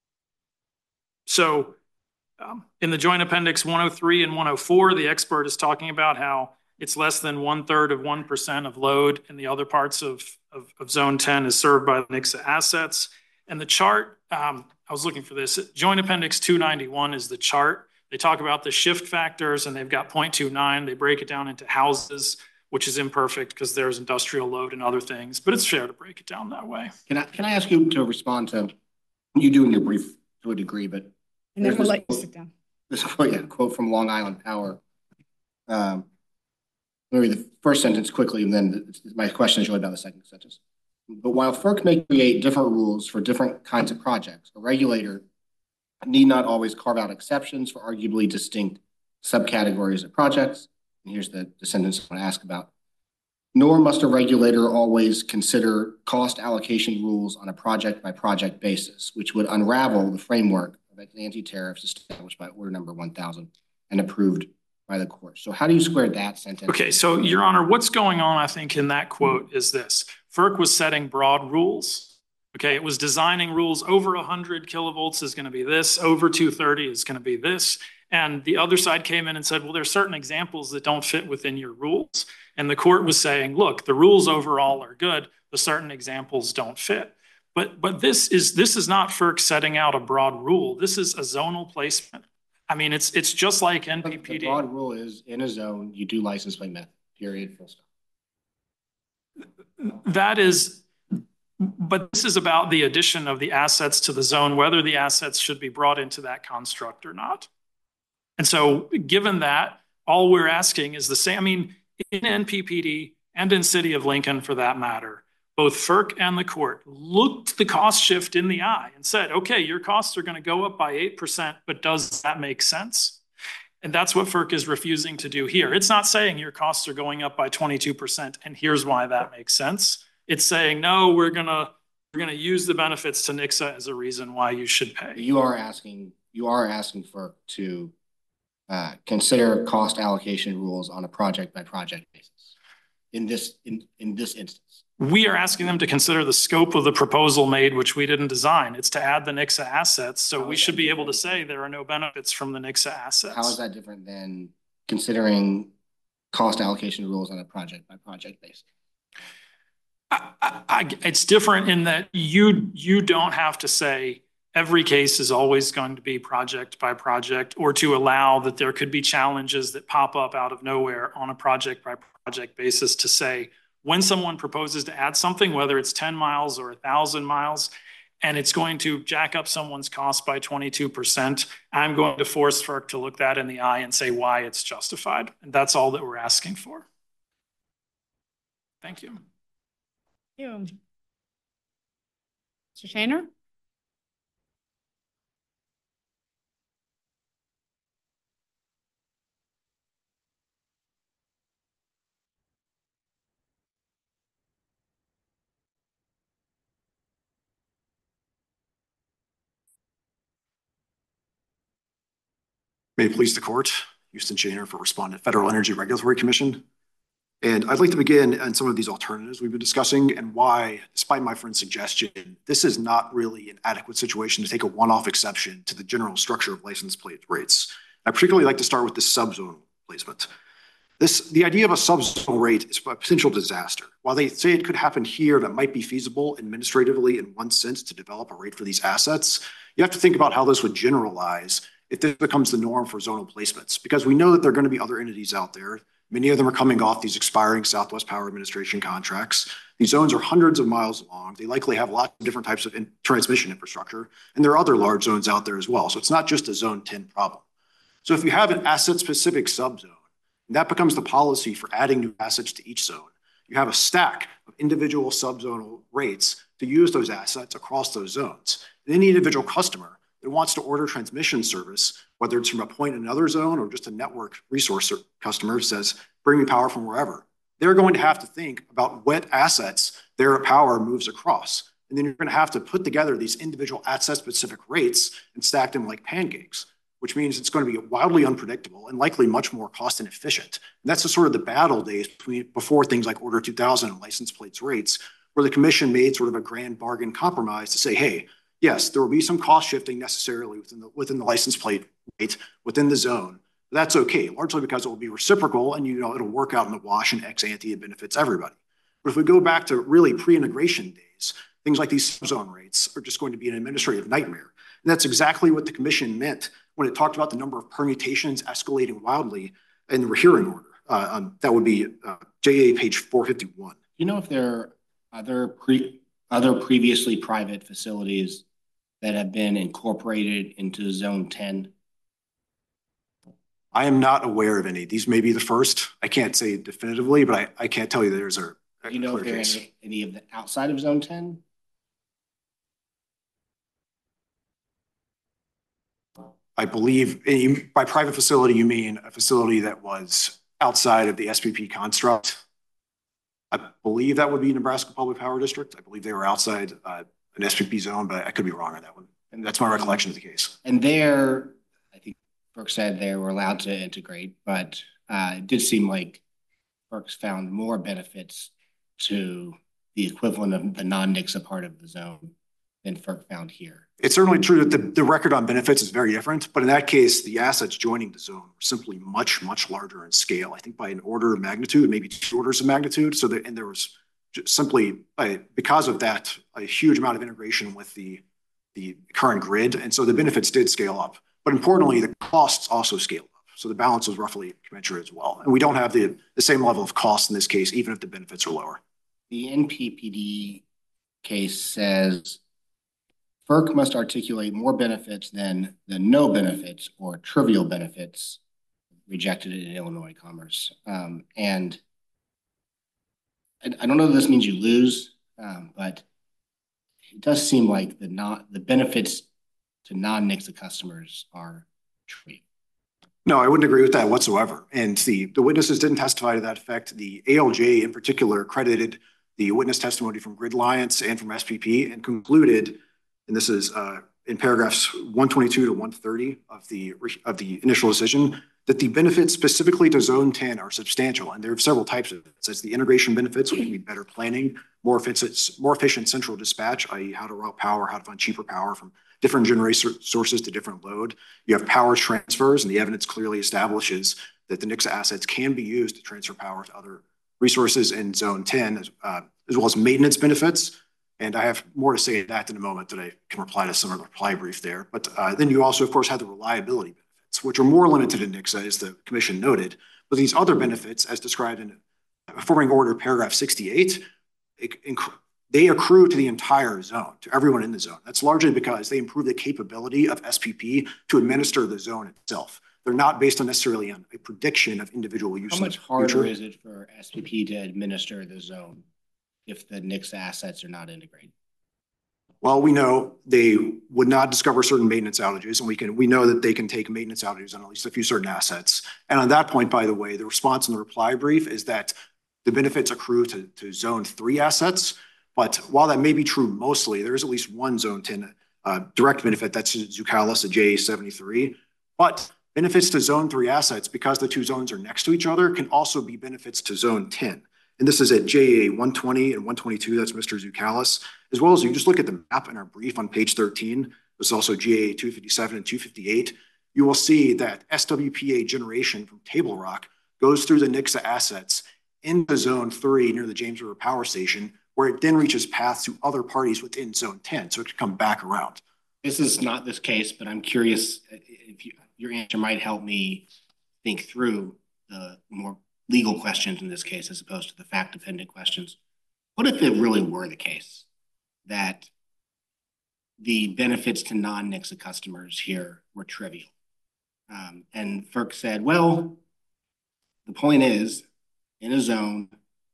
C: so um, in the joint appendix one oh three and one oh four, the expert is talking about how it's less than one third of one percent of load in the other parts of, of, of zone ten is served by the Nixa assets. And the chart, um, I was looking for this, joint appendix two ninety-one is the chart. They talk about the shift factors and they've got zero point two nine. They break it down into houses, which is imperfect because there's industrial load and other things, but it's fair to break it down that way.
E: Can I, can I ask you to respond to, you do in your brief to a degree, but
B: And then we'll let you sit down.
E: This quote, yeah, quote from Long Island Power. Um, let me read the first sentence quickly, and then my question is really about the second sentence. But while FERC may create different rules for different kinds of projects, a regulator need not always carve out exceptions for arguably distinct subcategories of projects. And here's the, the sentence I want to ask about. Nor must a regulator always consider cost allocation rules on a project-by-project basis, which would unravel the framework of anti-tariffs established by order number one thousand and approved by the court. So how do you square that sentence?
C: Okay, so Your Honor, what's going on, I think, in that quote is this. FERC was setting broad rules. Okay, it was designing rules over one hundred kilovolts is going to be this, over two thirty is going to be this. And the other side came in and said, well, there's certain examples that don't fit within your rules. And the court was saying, look, the rules overall are good, but certain examples don't fit. But, but this is this is not FERC setting out a broad rule. This is a zonal placement. I mean, it's it's just like N P P D.
E: The broad rule is in a zone, you do license plate method, period, full stop.
C: That is, but this is about the addition of the assets to the zone, whether the assets should be brought into that construct or not. And so given that, all we're asking is the same. I mean, in N P P D and in City of Lincoln, for that matter, both FERC and the court looked the cost shift in the eye and said, okay, your costs are going to go up by eight percent, but does that make sense? And that's what FERC is refusing to do here. It's not saying your costs are going up by twenty-two percent, and here's why that makes sense. It's saying, no, we're going to we're going to use the benefits to Nixa as a reason why you should pay.
E: You are asking, you are asking FERC to uh, consider cost allocation rules on a project-by-project basis in this, in, in this instance.
C: We are asking them to consider the scope of the proposal made, which we didn't design. It's to add the Nixa assets. So we should be able to say there are no benefits from the Nixa assets.
E: How is that different than considering cost allocation rules on a project by project basis?
C: I, I, I, it's different in that you, you don't have to say every case is always going to be project by project, or to allow that there could be challenges that pop up out of nowhere on a project by project basis to say, when someone proposes to add something, whether it's ten miles or a thousand miles, and it's going to jack up someone's cost by twenty-two percent, I'm going to force FERC to look that in the eye and say why it's justified. And that's all that we're asking for. Thank you.
B: Thank you. Mister Shaner?
F: May it please the court, Houston Shaner for respondent, Federal Energy Regulatory Commission. And I'd like to begin on some of these alternatives we've been discussing and why, despite my friend's suggestion, this is not really an adequate situation to take a one-off exception to the general structure of license plate rates. I particularly like to start with the subzone placement. This, the idea of a subzone rate is a potential disaster. While they say it could happen here, that might be feasible administratively in one sense to develop a rate for these assets, you have to think about how this would generalize if this becomes the norm for zonal placements, because we know that there are going to be other entities out there. Many of them are coming off these expiring Southwest Power Administration contracts. These zones are hundreds of miles long. They likely have lots of different types of in transmission infrastructure, and there are other large zones out there as well. So it's not just a zone ten problem. So if you have an asset-specific subzone, that becomes the policy for adding new assets to each zone. You have a stack of individual subzonal rates to use those assets across those zones. And any individual customer that wants to order transmission service, whether it's from a point in another zone or just a network resource customer says, bring me power from wherever, they're going to have to think about what assets their power moves across. And then you're going to have to put together these individual asset-specific rates and stack them like pancakes, which means it's going to be wildly unpredictable and likely much more cost inefficient. And that's the sort of the battle days between, before things like Order two thousand and license plates rates, where the commission made sort of a grand bargain compromise to say, hey, yes, there will be some cost shifting necessarily within the, within the license plate rate, within the zone. But that's okay, largely because it will be reciprocal and you know it'll work out in the wash and ex ante, it benefits everybody. But if we go back to really pre-integration days, things like these subzone rates are just going to be an administrative nightmare. And that's exactly what the commission meant when it talked about the number of permutations escalating wildly in the rehearing order. Uh, um, that would be uh, J A page four fifty-one.
E: You know if there are other, pre other previously private facilities that have been incorporated into zone ten?
F: I am not aware of any. These may be the first. I can't say definitively, but I, I can't tell you there's a, a
E: Do you know if there are any, any of the outside of zone ten?
F: I believe by private facility, you mean a facility that was outside of the S P P construct. I believe that would be Nebraska Public Power District. I believe they were outside uh, an S P P zone, but I could be wrong on that one. And that's my recollection of the case.
E: And there, I think FERC said they were allowed to integrate, but uh, it did seem like FERC's found more benefits to the equivalent of the non-N I C S A part of the zone than FERC found here.
F: It's certainly true that the, the record on benefits is very different, but in that case, the assets joining the zone were simply much, much larger in scale. I think by an order of magnitude, maybe two orders of magnitude. So that, and there was just simply, uh, because of that, a huge amount of integration with the, the current grid. And so the benefits did scale up, but importantly, the costs also scaled up. So the balance was roughly commensurate as well. And we don't have the, the same level of cost in this case, even if the benefits are lower.
E: The N P P D case says FERC must articulate more benefits than the no benefits or trivial benefits rejected in Illinois Commerce. Um, and I, I don't know that this means you lose, um, but it does seem like the not the benefits to non-N I C S A customers are trivial.
F: No, I wouldn't agree with that whatsoever. And the, the witnesses didn't testify to that effect. The A L J in particular credited the witness testimony from Grid Alliance and from S P P and concluded, and this is uh, in paragraphs one twenty-two to one thirty of the, of the initial decision, that the benefits specifically to zone ten are substantial. And there are several types of it. So it's the integration benefits, which would be better planning, more efficient, more efficient central dispatch, that is how to route power, how to find cheaper power from different generation sources to different load. You have power transfers, and the evidence clearly establishes that the N I C S A assets can be used to transfer power to other resources in zone ten, uh, as well as maintenance benefits. And I have more to say that in a moment that I can reply to some of the reply brief there. But uh, then you also, of course, have the reliability benefits, which are more limited in N I C S A, as the commission noted. But these other benefits, as described in Forming Order paragraph sixty-eight, it, they accrue to the entire zone, to everyone in the zone. That's largely because they improve the capability of S P P to administer the zone itself. They're not based on necessarily on a prediction of individual use.
E: How much harder is it for S P P to administer the zone if the N I C S A assets are not integrated?
F: Well, we know they would not discover certain maintenance outages, and we can we know that they can take maintenance outages on at least a few certain assets. And on that point, by the way, the response in the reply brief is that the benefits accrue to, to zone three assets. But while that may be true mostly, there is at least one zone ten uh, direct benefit, that's Zucalis, a J A seventy-three. But benefits to zone three assets, because the two zones are next to each other, can also be benefits to zone ten. And this is at J A one twenty and one twenty-two, that's Mister Zukalis, as well as you just look at the map in our brief on page thirteen, there's also J A two fifty-seven and two fifty-eight. You will see that S W P A generation from Table Rock goes through the Nixa assets into zone three near the James River Power Station, where it then reaches paths to other parties within zone ten, so it can come back around.
E: This is not this case, but I'm curious if you, your answer might help me think through the more legal questions in this case, as opposed to the fact-dependent questions. What if it really were the case that the benefits to non-Nixa customers here were trivial? Um, and FERC said, well, the point is, in a zone,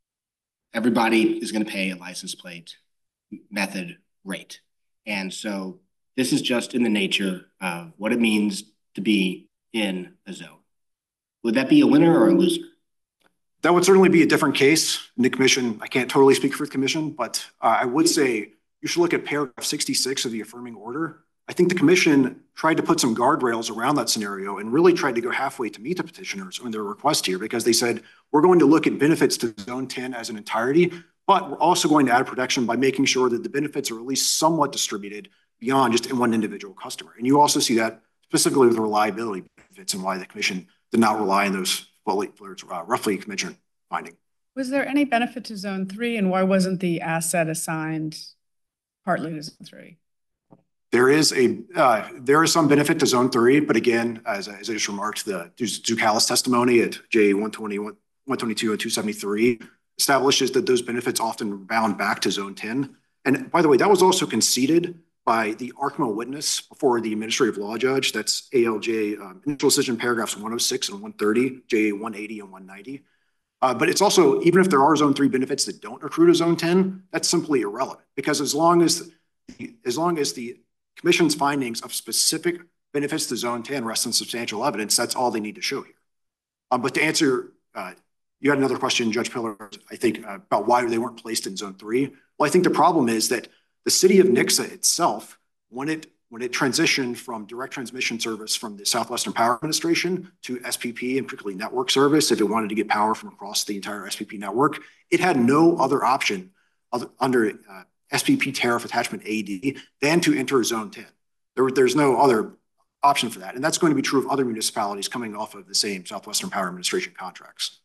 E: everybody is going to pay a license plate method rate. And so this is just in the nature of what it means to be in a zone. Would that be a winner or a loser?
F: That would certainly be a different case. In the commission, I can't totally speak for the commission, but uh, I would say you should look at paragraph sixty-six of the affirming order. I think the commission tried to put some guardrails around that scenario and really tried to go halfway to meet the petitioners in their request here, because they said, we're going to look at benefits to zone ten as an entirety, but we're also going to add protection by making sure that the benefits are at least somewhat distributed beyond just in one individual customer. And you also see that specifically with the reliability benefits and why the commission did not rely on those fully, uh, roughly commission finding.
B: Was there any benefit to zone three, and why wasn't the asset assigned partly to zone three?
F: There is a uh, there is some benefit to zone three, but again, as, as I just remarked, the Zukalis testimony at J one twenty, one twenty-two, and two seventy-three establishes that those benefits often bound back to zone ten. And by the way, that was also conceded by the ARCMA witness before the administrative law judge. That's A L J um, initial decision paragraphs one oh six and one thirty, J A one eighty and one ninety. Uh, but it's also, even if there are zone three benefits that don't accrue to zone ten, that's simply irrelevant, because as long as as long as the commission's findings of specific benefits to zone ten rest on substantial evidence, that's all they need to show here. Um, but to answer, uh, you had another question, Judge Pillar, I think, uh, about why they weren't placed in zone three. Well, I think the problem is that the city of Nixa itself, when it when it transitioned from direct transmission service from the Southwestern Power Administration to S P P, and particularly network service, if it wanted to get power from across the entire S P P network, it had no other option other, under uh, S P P tariff attachment A D than to enter zone ten. There, there's no other option for that. And that's going to be true of other municipalities coming off of the same Southwestern Power Administration contracts.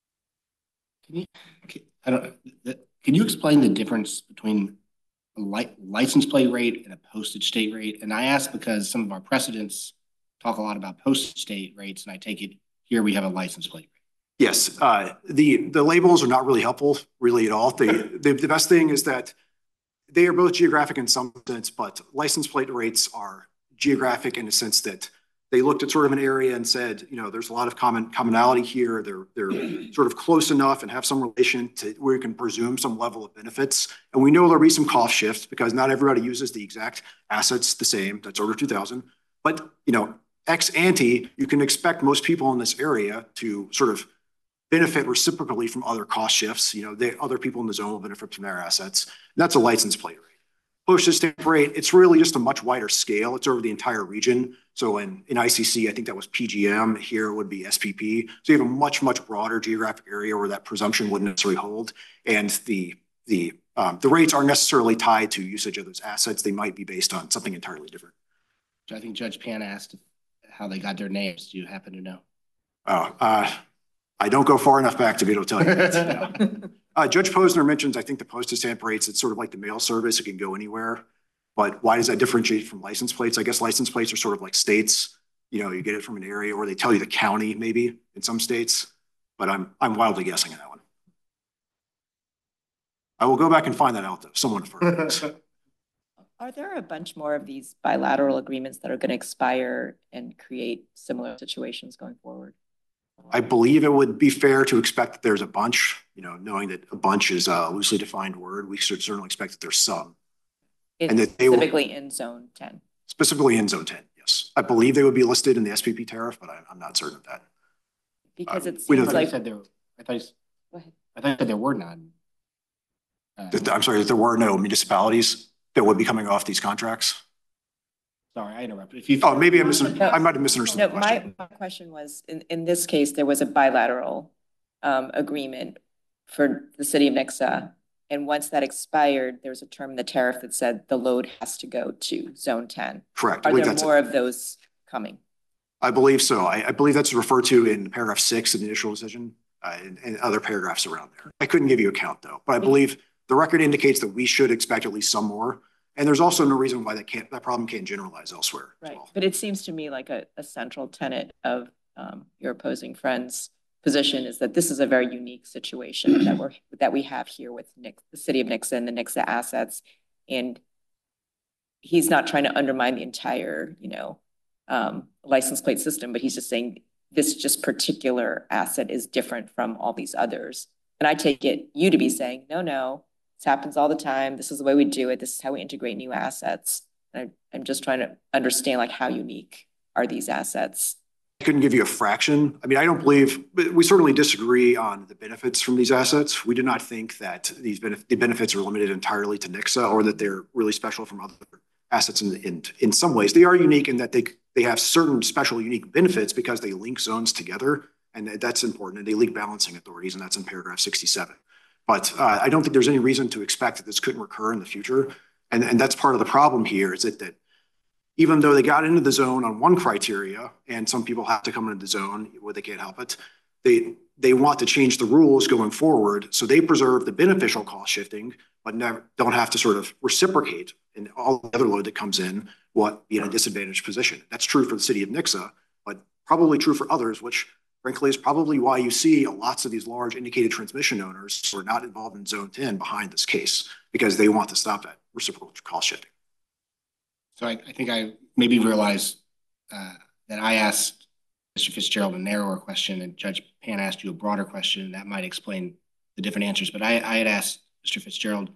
E: Can you, I don't, can you explain the difference between a li license plate rate and a postage state rate? And I ask because some of our precedents talk a lot about postage state rates, and I take it here we have a license plate rate.
F: Yes, uh, the, the labels are not really helpful really at all. The, the, the best thing is that they are both geographic in some sense, but license plate rates are geographic in the sense that they looked at sort of an area and said, you know, there's a lot of common commonality here. They're, they're sort of close enough and have some relation to where you can presume some level of benefits. And we know there'll be some cost shifts because not everybody uses the exact assets the same. That's Order two thousand. But, you know, ex ante, you can expect most people in this area to sort of benefit reciprocally from other cost shifts. You know, they, other people in the zone will benefit from their assets. And that's a license plate rate. Postage stamp rate, it's really just a much wider scale. It's over the entire region. So in, in I C C, I think that was P G M. Here would be S P P. So you have a much, much broader geographic area where that presumption wouldn't necessarily hold. And the, the, um, the rates aren't necessarily tied to usage of those assets. They might be based on something entirely different.
E: I think Judge Pan asked how they got their names. Do you happen to know?
F: Oh, uh, I don't go far enough back to be able to tell you that. No. Uh, Judge Posner mentions, I think the postage stamp rates, it's sort of like the mail service. It can go anywhere. But why does that differentiate from license plates? I guess license plates are sort of like states. You know, you get it from an area, or they tell you the county maybe in some states. But I'm, I'm wildly guessing on that one. I will go back and find that out though. Someone first.
D: Are there a bunch more of these bilateral agreements that are going to expire and create similar situations going forward?
F: I believe it would be fair to expect that there's a bunch, you know, knowing that a bunch is a loosely defined word. We should certainly expect that there's some.
D: In,
F: and that they
D: specifically
F: will,
D: in zone ten.
F: Specifically in zone ten, yes. I believe they would be listed in the S P P tariff, but I, I'm not certain of that.
D: Because
F: uh,
D: it seems like...
E: Said there, I thought you,
D: Go ahead.
E: I thought you said there were none. Uh,
F: that, I'm sorry, that there were no municipalities that would be coming off these contracts.
E: Sorry, I interrupted. If you.
F: Oh, maybe I mis-
D: No.
F: I might have misunderstood
D: No,
F: the question.
D: my, my question was, in, in this case, there was a bilateral um, agreement for the city of Nixa. And once that expired, there was a term in the tariff that said the load has to go to zone ten.
F: Correct. I
D: Are
F: believe
D: there
F: that's
D: more
F: it.
D: of those coming?
F: I believe so. I, I believe that's referred to in paragraph six of the initial decision uh, and, and other paragraphs around there. I couldn't give you a count though, but I believe the record indicates that we should expect at least some more. And there's also no reason why that can't, that problem can't generalize elsewhere as
D: Right.
F: well.
D: But it seems to me like a, a central tenet of um, your opposing friend's position is that this is a very unique situation that we're that we have here with Nick, the city of Nixa and the Nixa assets. And he's not trying to undermine the entire, you know, um, license plate system, but he's just saying this just particular asset is different from all these others. And I take it you to be saying, no, no, this happens all the time. This is the way we do it. This is how we integrate new assets. And I, I'm just trying to understand like how unique are these assets?
F: I couldn't give you a fraction. I mean, I don't believe, but we certainly disagree on the benefits from these assets. We do not think that these benef- the benefits are limited entirely to Nixa or that they're really special from other assets. In, in, in some ways, they are unique in that they, they have certain special unique benefits because they link zones together. And that's important. And they link balancing authorities. And that's in paragraph sixty-seven. But uh, I don't think there's any reason to expect that this couldn't recur in the future. And, and that's part of the problem here is that, that even though they got into the zone on one criteria, and some people have to come into the zone where they can't help it, they they want to change the rules going forward. So they preserve the beneficial cost shifting, but never don't have to sort of reciprocate in all the other load that comes in, what be in a disadvantaged position. That's true for the city of Nixa, but probably true for others, which frankly is probably why you see lots of these large indicated transmission owners who are not involved in zone ten behind this case, because they want to stop that reciprocal cost shifting.
E: So I, I think I maybe realized uh, that I asked Mister Fitzgerald a narrower question and Judge Pan asked you a broader question, and that might explain the different answers. But I, I had asked Mister Fitzgerald,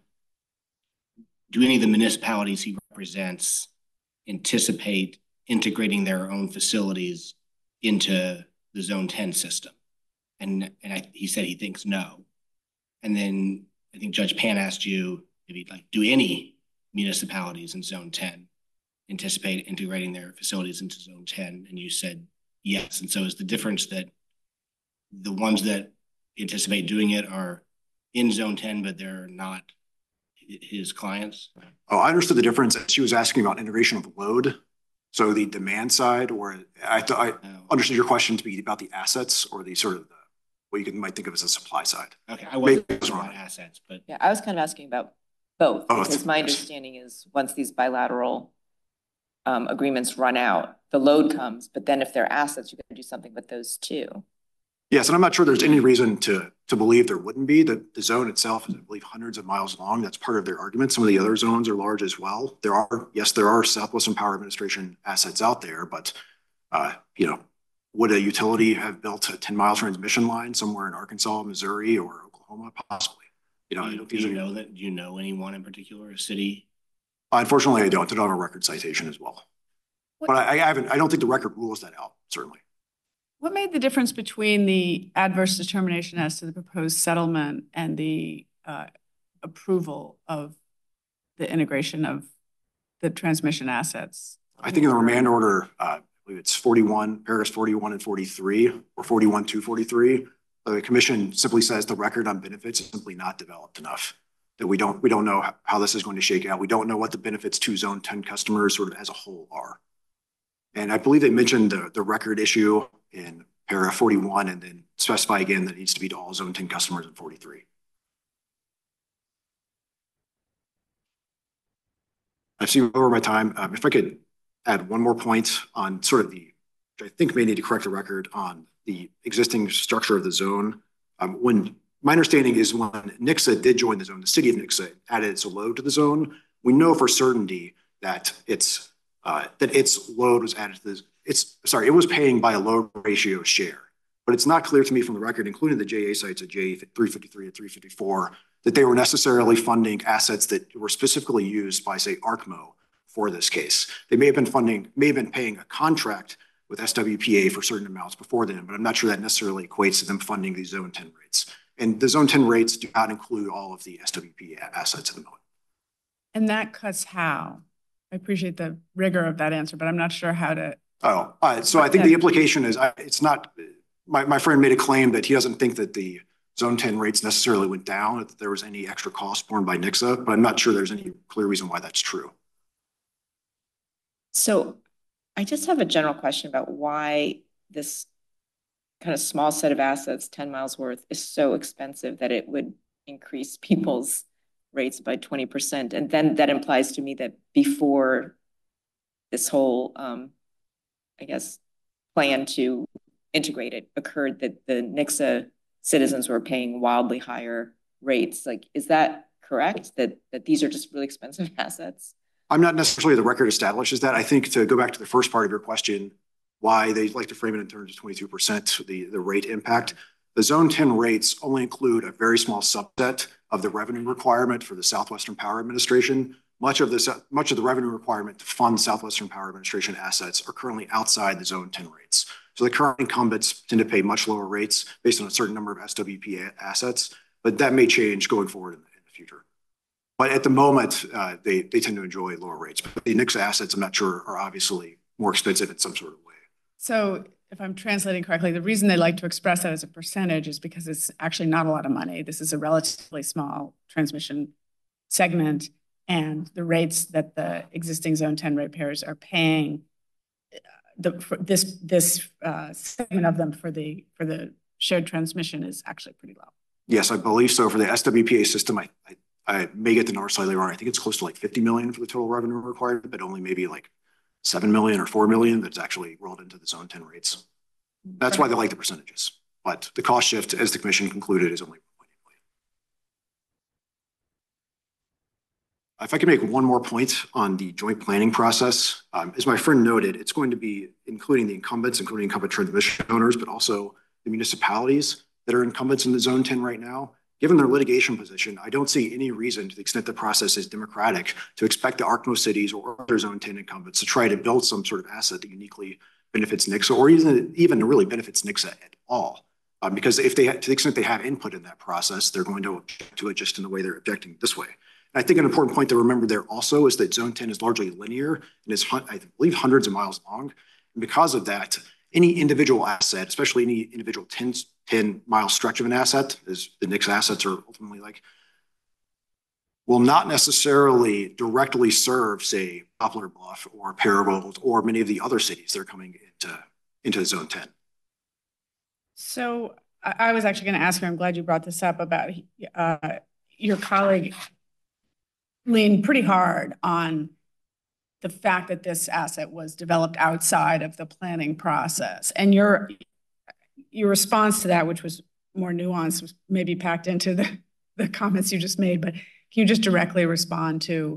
E: do any of the municipalities he represents anticipate integrating their own facilities into the Zone ten system? And, and I, he said he thinks no. And then I think Judge Pan asked you, maybe like, do any municipalities in Zone ten anticipate integrating their facilities into Zone ten? And you said yes. And so is the difference that the ones that anticipate doing it are in Zone ten, but they're not his clients?
F: Oh, I understood the difference. She was asking about integration of load. So the demand side, or I, th- I
E: Oh.
F: understood your question to be about the assets or the sort of the, what you can, might think of as a supply side.
E: Okay, I wasn't
F: Maybe I was
E: talking
F: wrong.
E: about assets, but
D: Yeah, I was kind of asking about both,
F: Both,
D: because my
F: yes.
D: understanding is once these bilateral um, agreements run out, the load comes, but then if they're assets, you're going to do something with those too.
F: Yes, and I'm not sure there's any reason to to believe there wouldn't be. The, the zone itself is, I believe, hundreds of miles long. That's part of their argument. Some of the other zones are large as well. There are, yes, there are Southwestern Power Administration assets out there, but, uh, you know, would a utility have built a ten mile transmission line somewhere in Arkansas, Missouri, or Oklahoma? Possibly. You know,
E: do you,
F: these
E: do you
F: are-
E: know that, do you know anyone in particular, a city?
F: Unfortunately, I don't. I don't have a record citation as well.
B: What-
F: But I, I haven't, I don't think the record rules that out, certainly.
B: What made the difference between the adverse determination as to the proposed settlement and the uh, approval of the integration of the transmission assets?
F: I think in the remand order, uh, I believe it's forty-one, paragraphs forty-one and forty-three, or forty-one to forty-three. The commission simply says the record on benefits is simply not developed enough. That we don't, we don't know how this is going to shake out. We don't know what the benefits to Zone ten customers sort of as a whole are. And I believe they mentioned the, the record issue in paragraph forty-one and then specify again that it needs to be to all Zone ten customers in forty-three. I've seen over my time. Um, if I could add one more point on sort of the, which I think may need to correct the record on the existing structure of the zone. Um, when my understanding is when Nixa did join the zone, the city of Nixa added its load to the zone. We know for certainty that it's uh, that its load was added to this. It's sorry, it was paying by a load ratio share, but it's not clear to me from the record, including the J A sites at J three fifty-three and three fifty-four, that they were necessarily funding assets that were specifically used by, say, ARCMO for this case. They may have been funding, may have been paying a contract with S W P A for certain amounts before then, but I'm not sure that necessarily equates to them funding these Zone ten rates. And the Zone ten rates do not include all of the S W P A assets at the moment.
B: And that cuts how? I appreciate the rigor of that answer, but I'm not sure how to.
F: Oh, uh, so I think the implication is I, it's not, my, my friend made a claim that he doesn't think that the zone ten rates necessarily went down, that there was any extra cost borne by N I C S A, but I'm not sure there's any clear reason why that's true.
D: So I just have a general question about why this kind of small set of assets, ten miles worth, is so expensive that it would increase people's rates by twenty percent. And then that implies to me that before this whole, um, I guess, plan to integrate it occurred, that the N I C S A citizens were paying wildly higher rates. Like, is that correct? That, that these are just really expensive assets?
F: I'm not necessarily the record establishes that. I think to go back to the first part of your question, why they like to frame it in terms of twenty-two percent, the, the rate impact. The zone ten rates only include a very small subset of the revenue requirement for the Southwestern Power Administration. Much of this, much of the revenue requirement to fund Southwestern Power Administration assets are currently outside the zone ten rates. So the current incumbents tend to pay much lower rates based on a certain number of S W P assets, but that may change going forward in the, in the future. But at the moment, uh, they, they tend to enjoy lower rates. But the N I C S A assets, I'm not sure, are obviously more expensive in some sort of way.
B: So if I'm translating correctly, the reason they like to express that as a percentage is because it's actually not a lot of money. This is a relatively small transmission segment, and the rates that the existing zone ten ratepayers are paying, the for this this uh, segment of them for the for the shared transmission is actually pretty low.
F: Yes, I believe so. For the S W P A system, I, I, I may get the number slightly wrong. I think it's close to like fifty million for the total revenue required, but only maybe like seven million or four million that's actually rolled into the zone ten rates. That's why they like the percentages. But the cost shift, as the commission concluded, is only one point eight million. If I could make one more point on the joint planning process, um, as my friend noted, it's going to be including the incumbents, including incumbent transmission owners, but also the municipalities that are incumbents in the zone ten right now. Given their litigation position, I don't see any reason, to the extent the process is democratic, to expect the ARCMO cities or other zone ten incumbents to try to build some sort of asset that uniquely benefits N I C S A, or even, even really benefits N I C S A at all. Um, because if they, to the extent they have input in that process, they're going to object to it just in the way they're objecting this way. And I think an important point to remember there also is that zone ten is largely linear and is, I believe, hundreds of miles long. And because of that, any individual asset, especially any individual ten, ten mile stretch of an asset, as the N I C S A assets are ultimately like, will not necessarily directly serve, say, Poplar Bluff or Paragould or many of the other cities that are coming into, into zone ten.
B: So I, I was actually going to ask you, I'm glad you brought this up, about uh, your colleague leaned pretty hard on the fact that this asset was developed outside of the planning process. And your, your response to that, which was more nuanced, was maybe packed into the, the comments you just made, but can you just directly respond to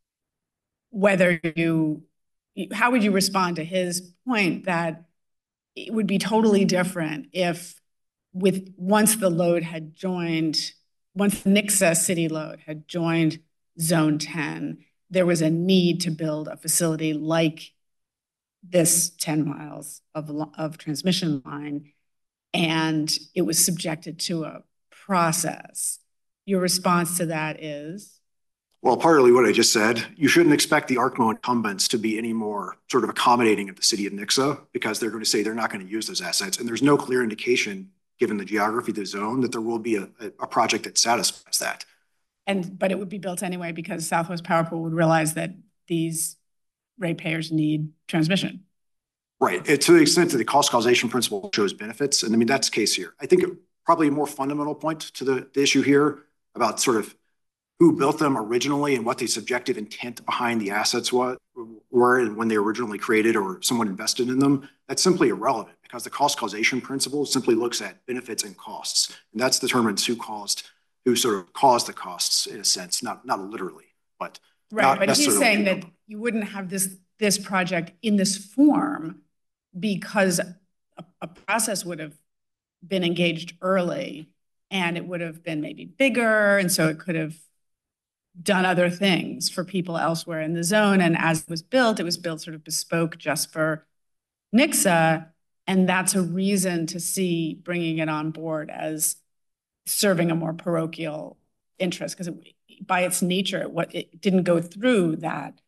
B: whether you, how would you respond to his point that it would be totally different if with, once the load had joined, once the N I C S A city load had joined zone ten, there was a need to build a facility like this ten miles of, of transmission line, and it was subjected to a process. Your response to that is?
F: Well, partly what I just said, you shouldn't expect the ARCMO incumbents to be any more sort of accommodating of the city of N I C S A, because they're going to say they're not going to use those assets. And there's no clear indication, given the geography of the zone, that there will be a, a project that satisfies that.
B: And, but it would be built anyway because Southwest Power Pool would realize that these ratepayers need transmission.
F: Right. It, to the extent that the cost causation principle shows benefits, and I mean, that's the case here. I think probably a more fundamental point to the, the issue here about sort of who built them originally and what the subjective intent behind the assets were, were and when they were originally created or someone invested in them, that's simply irrelevant because the cost causation principle simply looks at benefits and costs. And that's determines who caused, who sort of caused the costs in a sense, not, not literally, but
B: right. But he's saying that you wouldn't have this, this project in this form because a, a process would have been engaged early and it would have been maybe bigger. And so it could have done other things for people elsewhere in the zone. And as it was built, it was built sort of bespoke just for N I C S A. And that's a reason to see bringing it on board as serving a more parochial interest, because it, by its nature, what it didn't go through that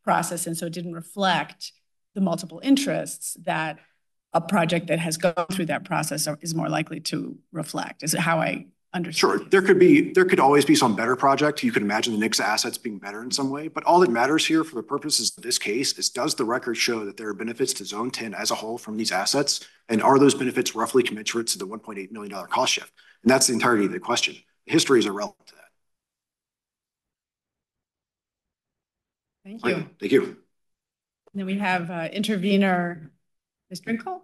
B: process, and so it didn't reflect the multiple interests that a project that has gone through that process is more likely to reflect. Is it how I understand?
F: Sure, there could be, there could always be some better project. You could imagine the Nixa assets being better in some way, but all that matters here for the purposes of this case is, does the record show that there are benefits to Zone ten as a whole from these assets? And are those benefits roughly commensurate to the one point eight million dollars cost shift? And that's the entirety of the question. History is irrelevant to that.
B: Thank you.
F: Right, thank you.
B: And then we have uh, intervener, Miz Drinkle.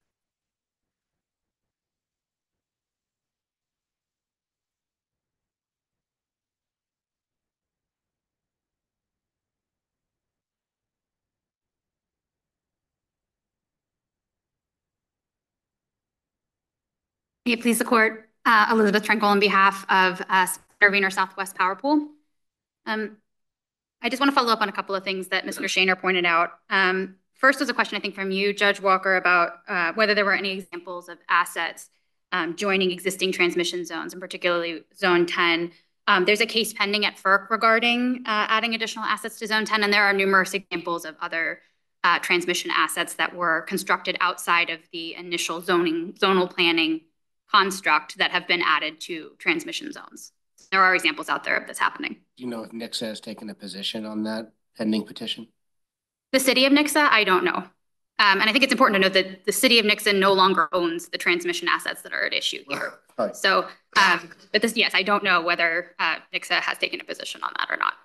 G: May it please the court, uh, Elizabeth Trinkle on behalf of uh, Intervenor Southwest Power Pool. Um, I just want to follow up on a couple of things that Mister Shaner pointed out. Um, first was a question, I think, from you, Judge Walker, about uh, whether there were any examples of assets um, joining existing transmission zones, and particularly Zone ten. Um, there's a case pending at FERC regarding uh, adding additional assets to Zone ten, and there are numerous examples of other uh, transmission assets that were constructed outside of the initial zoning, zonal planning construct that have been added to transmission zones. There are examples out there of this happening.
E: Do you know if Nixa has taken a position on that pending petition?
G: The city of Nixa, I don't know. Um, and I think it's important to note that the city of Nixa no longer owns the transmission assets that are at issue here.
E: Right.
G: So, um, but this, yes, I don't know whether uh, Nixa has taken a position on that or not.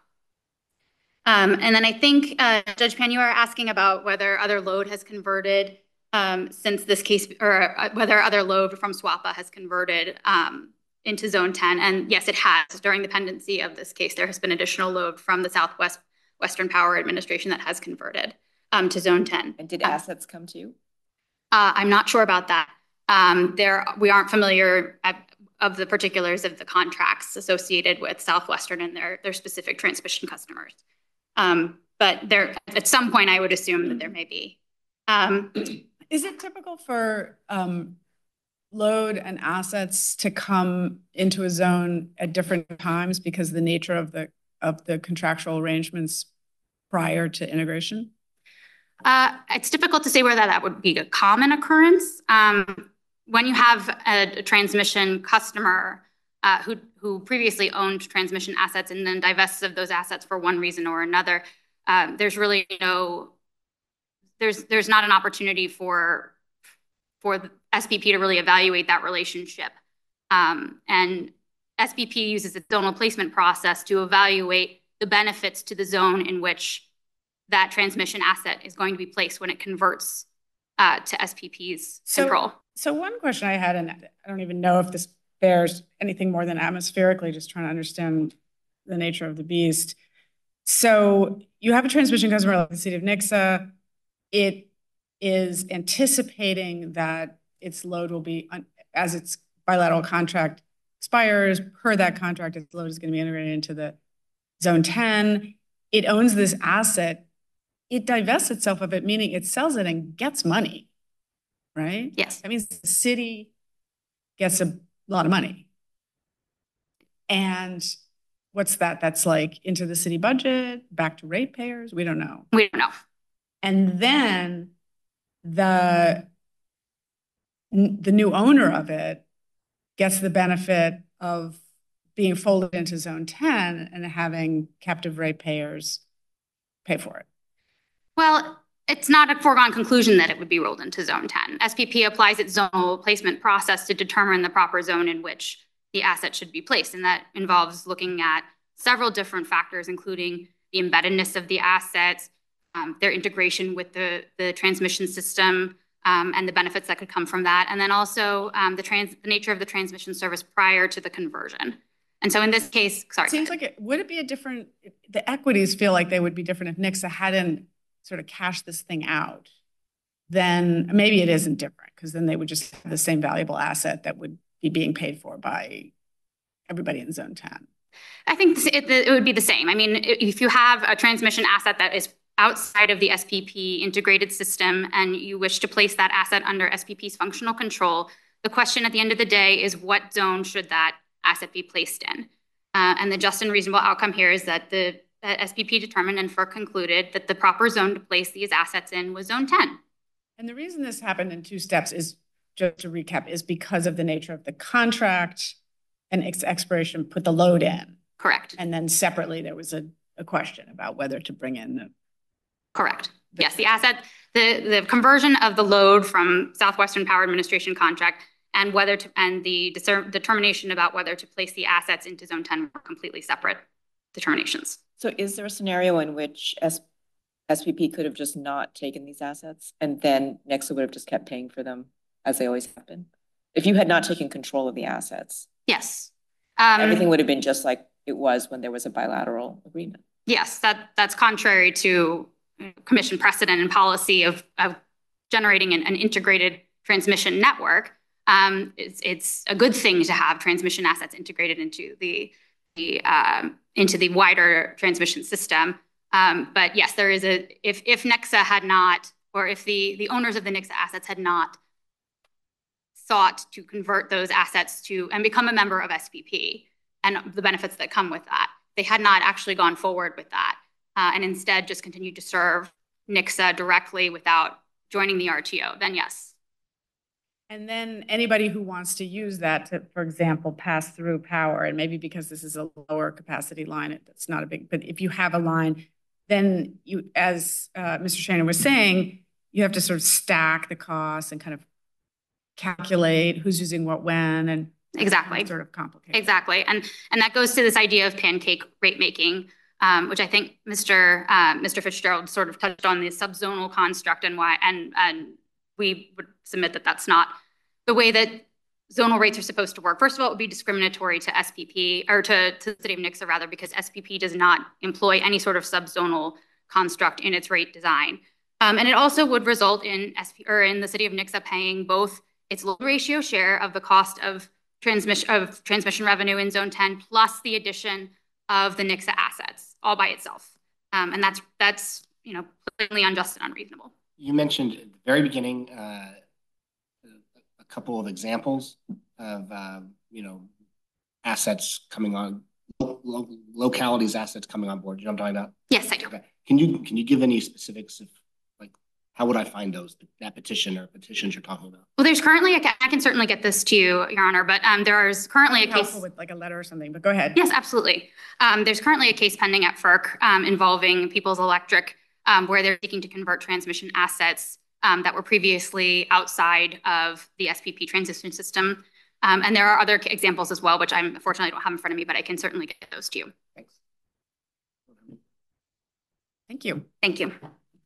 G: Um, and then I think, uh, Judge Pan, you are asking about whether other load has converted um, since this case, or uh, whether other load from SWAPA has converted um, into Zone ten. And yes, it has. During the pendency of this case, there has been additional load from the Southwest Western Power Administration that has converted um, to Zone ten.
D: And did
G: uh,
D: assets come to you?
G: Uh, I'm not sure about that. Um, there, we aren't familiar at, of the particulars of the contracts associated with Southwestern and their, their specific transmission customers. Um, but there, at some point, I would assume that there may be. Um,
B: Is it typical for um, load and assets to come into a zone at different times because of the nature of the of the contractual arrangements prior to integration?
G: Uh, it's difficult to say whether that would be a common occurrence. Um, when you have a, a transmission customer uh, who, who previously owned transmission assets and then divests of those assets for one reason or another, uh, there's really no, there's, there's not an opportunity for, for the S P P to really evaluate that relationship. Um, and S P P uses its zonal placement process to evaluate the benefits to the zone in which that transmission asset is going to be placed when it converts uh, to S P P's
B: so,
G: control.
B: So one question I had, and I don't even know if this bears anything more than atmospherically, just trying to understand the nature of the beast. So you have a transmission customer like the city of Nixa. It is anticipating that its load will be, as its bilateral contract expires, per that contract, its load is going to be integrated into the Zone ten. It owns this asset. It divests itself of it, meaning it sells it and gets money, right?
G: Yes.
B: That means the city gets a lot of money. And what's that? That's like into the city budget, back to ratepayers? We don't know.
G: We don't know.
B: And then the, the new owner of it gets the benefit of being folded into Zone ten and having captive ratepayers pay for it.
G: Well, it's not a foregone conclusion that it would be rolled into Zone ten. S P P applies its zonal placement process to determine the proper zone in which the asset should be placed. And that involves looking at several different factors, including the embeddedness of the assets, um, their integration with the, the transmission system, um, and the benefits that could come from that. And then also um, the, trans the nature of the transmission service prior to the conversion. And so in this case, sorry.
B: It seems like it, would it be a different, the equities feel like they would be different if Nixa hadn't sort of cashed this thing out. Then maybe it isn't different because then they would just have the same valuable asset that would be being paid for by everybody in Zone ten.
G: I think it, it would be the same. I mean, if you have a transmission asset that is outside of the S P P integrated system and you wish to place that asset under S P P's functional control, the question at the end of the day is what zone should that asset be placed in? Uh, and the just and reasonable outcome here is that the that S P P determined and FERC concluded that the proper zone to place these assets in was zone ten.
B: And the reason this happened in two steps is, just to recap, is because of the nature of the contract and its expiration put the load in.
G: Correct.
B: And then separately, there was a, a question about whether to bring in the.
G: Correct. Yes, the asset, the, the conversion of the load from Southwestern Power Administration contract and whether to, and the determination about whether to place the assets into zone ten were completely separate determinations.
D: So is there a scenario in which S P P could have just not taken these assets and then Nixa would have just kept paying for them as they always have been? If you had not taken control of the assets,
G: yes. Um,
D: everything would have been just like it was when there was a bilateral agreement.
G: Yes, that, that's contrary to commission precedent and policy of, of generating an, an integrated transmission network. Um, it's, it's a good thing to have transmission assets integrated into the, the um, into the wider transmission system. Um, but yes, there is a, if, if Nixa had not, or if the, the owners of the Nixa assets had not sought to convert those assets to and become a member of S P P and the benefits that come with that, they had not actually gone forward with that uh, and instead just continued to serve Nixa directly without joining the R T O, then yes.
B: And then anybody who wants to use that to, for example, pass through power, and maybe because this is a lower capacity line, it's not a big, but if you have a line, then you, as uh, Mister Shaner was saying, you have to sort of stack the costs and kind of calculate who's using what when, and
G: exactly
B: sort of complicated.
G: Exactly, and and that goes to this idea of pancake rate making, um, which I think Mister Uh, Mister Fitzgerald sort of touched on the subzonal construct and why, and and we would submit that that's not the way that zonal rates are supposed to work. First of all, it would be discriminatory to S P P or to, to the city of Nixa rather, because S P P does not employ any sort of subzonal construct in its rate design. Um, and it also would result in S P or in the city of Nixa paying both its load ratio share of the cost of transmission of transmission revenue in zone ten plus the addition of the Nixa assets all by itself. Um, and that's that's you know plainly unjust and unreasonable.
E: You mentioned at the very beginning uh, a couple of examples of uh, you know assets coming on, lo lo localities assets coming on board. You know what I'm talking about?
G: Yes, I do.
E: Okay. Can you can you give any specifics of like how would I find those that petition or petitions you're talking about?
G: Well, there's currently a, I can certainly get this to you, Your Honor, but um, there is currently a case
B: with like a letter or something. But go ahead.
G: Yes, absolutely. Um, there's currently a case pending at FERC um, involving People's Electric, um, where they're seeking to convert transmission assets um, that were previously outside of the S P P transition system. Um, and there are other examples as well, which I'm unfortunately don't have in front of me, but I can certainly get those to you.
E: Thanks.
B: Thank you.
G: Thank you.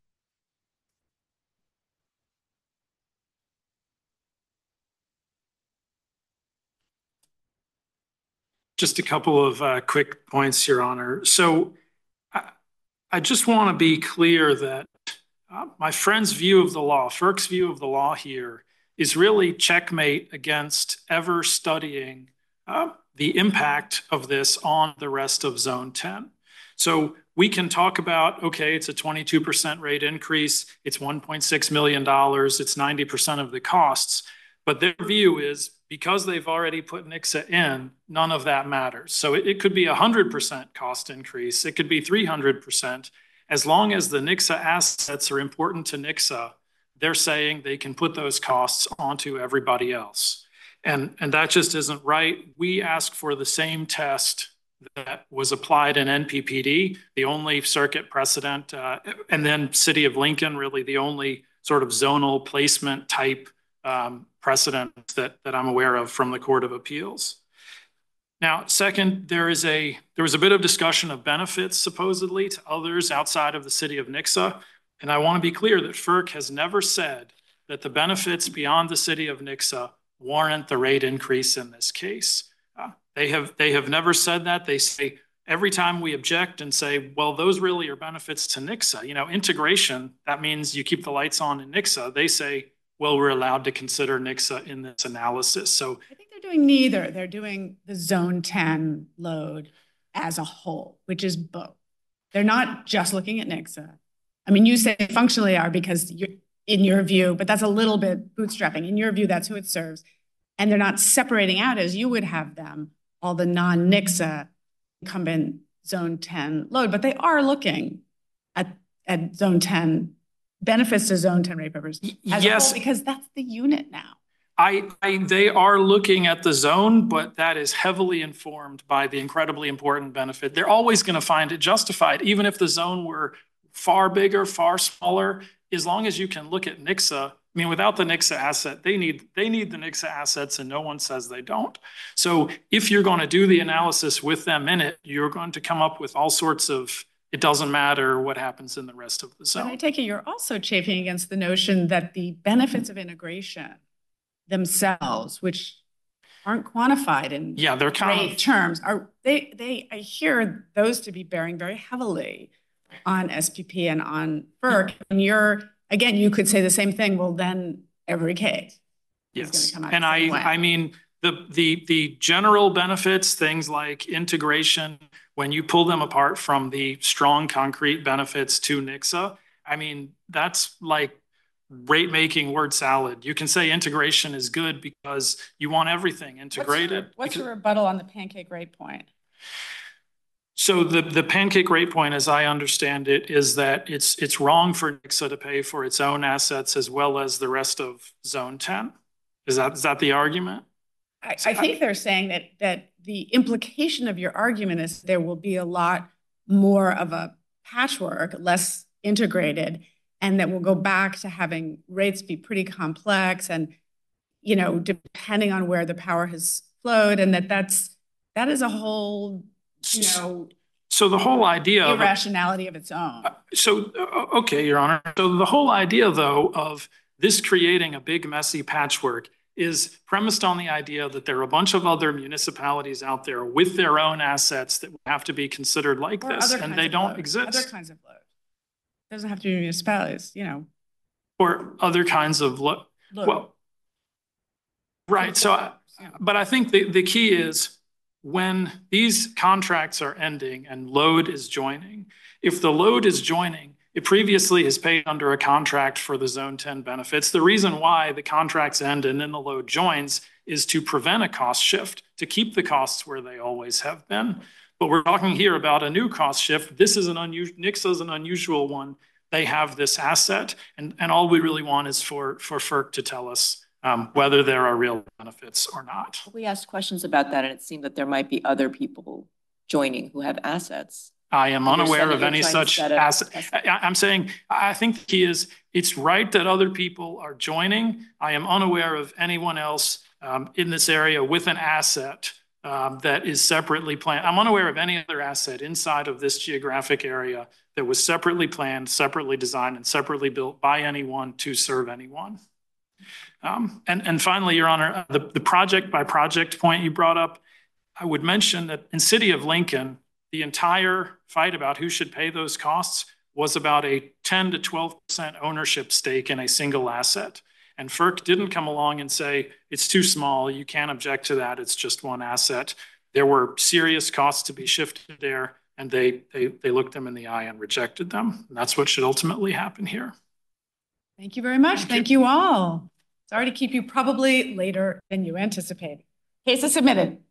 C: Just a couple of uh, quick points, Your Honor. So I, I just want to be clear that uh, my friend's view of the law, FERC's view of the law here, is really checkmate against ever studying uh, the impact of this on the rest of Zone ten. So we can talk about, okay, it's a twenty-two percent rate increase, it's one point six million dollars, it's ninety percent of the costs, but their view is because they've already put Nixa in, none of that matters. So it, it could be a one hundred percent cost increase, it could be three hundred percent. As long as the Nixa assets are important to Nixa, they're saying they can put those costs onto everybody else. And, and that just isn't right. We ask for the same test that was applied in N P P D, the only circuit precedent, uh, and then City of Lincoln, really the only sort of zonal placement type um, precedent that, that I'm aware of from the Court of Appeals. Now, second, there is a there was a bit of discussion of benefits supposedly to others outside of the city of Nixa. And I want to be clear that FERC has never said that the benefits beyond the city of Nixa warrant the rate increase in this case. Uh, they have they have never said that. They say every time we object and say, well, those really are benefits to Nixa. You know, integration, that means you keep the lights on in Nixa. They say, well, we're allowed to consider Nixa in this analysis. So
B: I think they're doing neither. They're doing the zone ten load as a whole, which is both. They're not just looking at Nixa. I mean, you say functionally are because you're in your view, but that's a little bit bootstrapping. In your view, that's who it serves. And they're not separating out as you would have them, all the non-Nixa incumbent zone ten load, but they are looking at, at zone ten benefits to zone ten ratepayers as a
C: Yes.
B: whole, because that's the unit now.
C: I, I, they are looking at the zone, but that is heavily informed by the incredibly important benefit. They're always going to find it justified, even if the zone were far bigger, far smaller, as long as you can look at N I C S A. I mean, without the N I C S A asset, they need, they need the N I C S A assets, and no one says they don't. So if you're going to do the analysis with them in it, you're going to come up with all sorts of, it doesn't matter what happens in the rest of the zone.
B: But I take it you're also chafing against the notion that the benefits of integration themselves, which aren't quantified in
C: Yeah, they're kind
B: great
C: of
B: terms, are they, they, I hear those to be bearing very heavily on S P P and on F E R C. And you're, again, you could say the same thing, well, then every case is going
C: yes.
B: to come out
C: And
B: the
C: I,
B: same way.
C: I mean, the, the, the general benefits, things like integration, when you pull them apart from the strong concrete benefits to N I C S A, I mean, that's like rate making word salad. You can say integration is good because you want everything integrated.
B: What's your, what's
C: because,
B: your rebuttal on the pancake rate point?
C: So the, the pancake rate point, as I understand it, is that it's, it's wrong for N I C S A to pay for its own assets as well as the rest of zone ten. Is that, is that the argument?
B: I, I think they're saying that, that the implication of your argument is there will be a lot more of a patchwork, less integrated, and that we'll go back to having rates be pretty complex and, you know, depending on where the power has flowed, and that that's, that is a whole, you know,
C: so the whole idea of
B: irrationality of its own.
C: So, uh, okay, Your Honor. So the whole idea, though, of this creating a big, messy patchwork is premised on the idea that there are a bunch of other municipalities out there with their own assets that have to be considered like
B: Or
C: this,
B: other
C: and
B: kinds
C: they
B: of
C: don't
B: load,
C: exist.
B: Other kinds of load. Doesn't have to be municipalities, you know.
C: Or other kinds of, lo-
B: Load.
C: well, right. So, I, but I think the, the key is when these contracts are ending and load is joining, if the load is joining, it previously has paid under a contract for the zone ten benefits. The reason why the contracts end and then the load joins is to prevent a cost shift, to keep the costs where they always have been. But we're talking here about a new cost shift. This is an unusual, N I C S A is an unusual one. They have this asset, and, and all we really want is for, for F E R C to tell us um, whether there are real benefits or not.
D: We asked questions about that, and it seemed that there might be other people joining who have assets.
C: I am
D: You're saying
C: unaware
D: that
C: of
D: you're
C: any
D: trying to
C: such
D: set up-
C: asset. I, I'm saying, I think the key is, it's right that other people are joining. I am unaware of anyone else um, in this area with an asset um, that is separately planned. I'm unaware of any other asset inside of this geographic area that was separately planned, separately designed, and separately built by anyone to serve anyone. Um, and, and finally, Your Honor, the, the project by project point you brought up, I would mention that in City of Lincoln, the entire fight about who should pay those costs was about a ten to twelve percent ownership stake in a single asset. And F E R C didn't come along and say, it's too small, you can't object to that, it's just one asset. There were serious costs to be shifted there, and they, they, they looked them in the eye and rejected them. And that's what should ultimately happen here.
B: Thank you very much.
C: Thank
B: Thank you all. Sorry to keep you probably later than you anticipated. Case is submitted.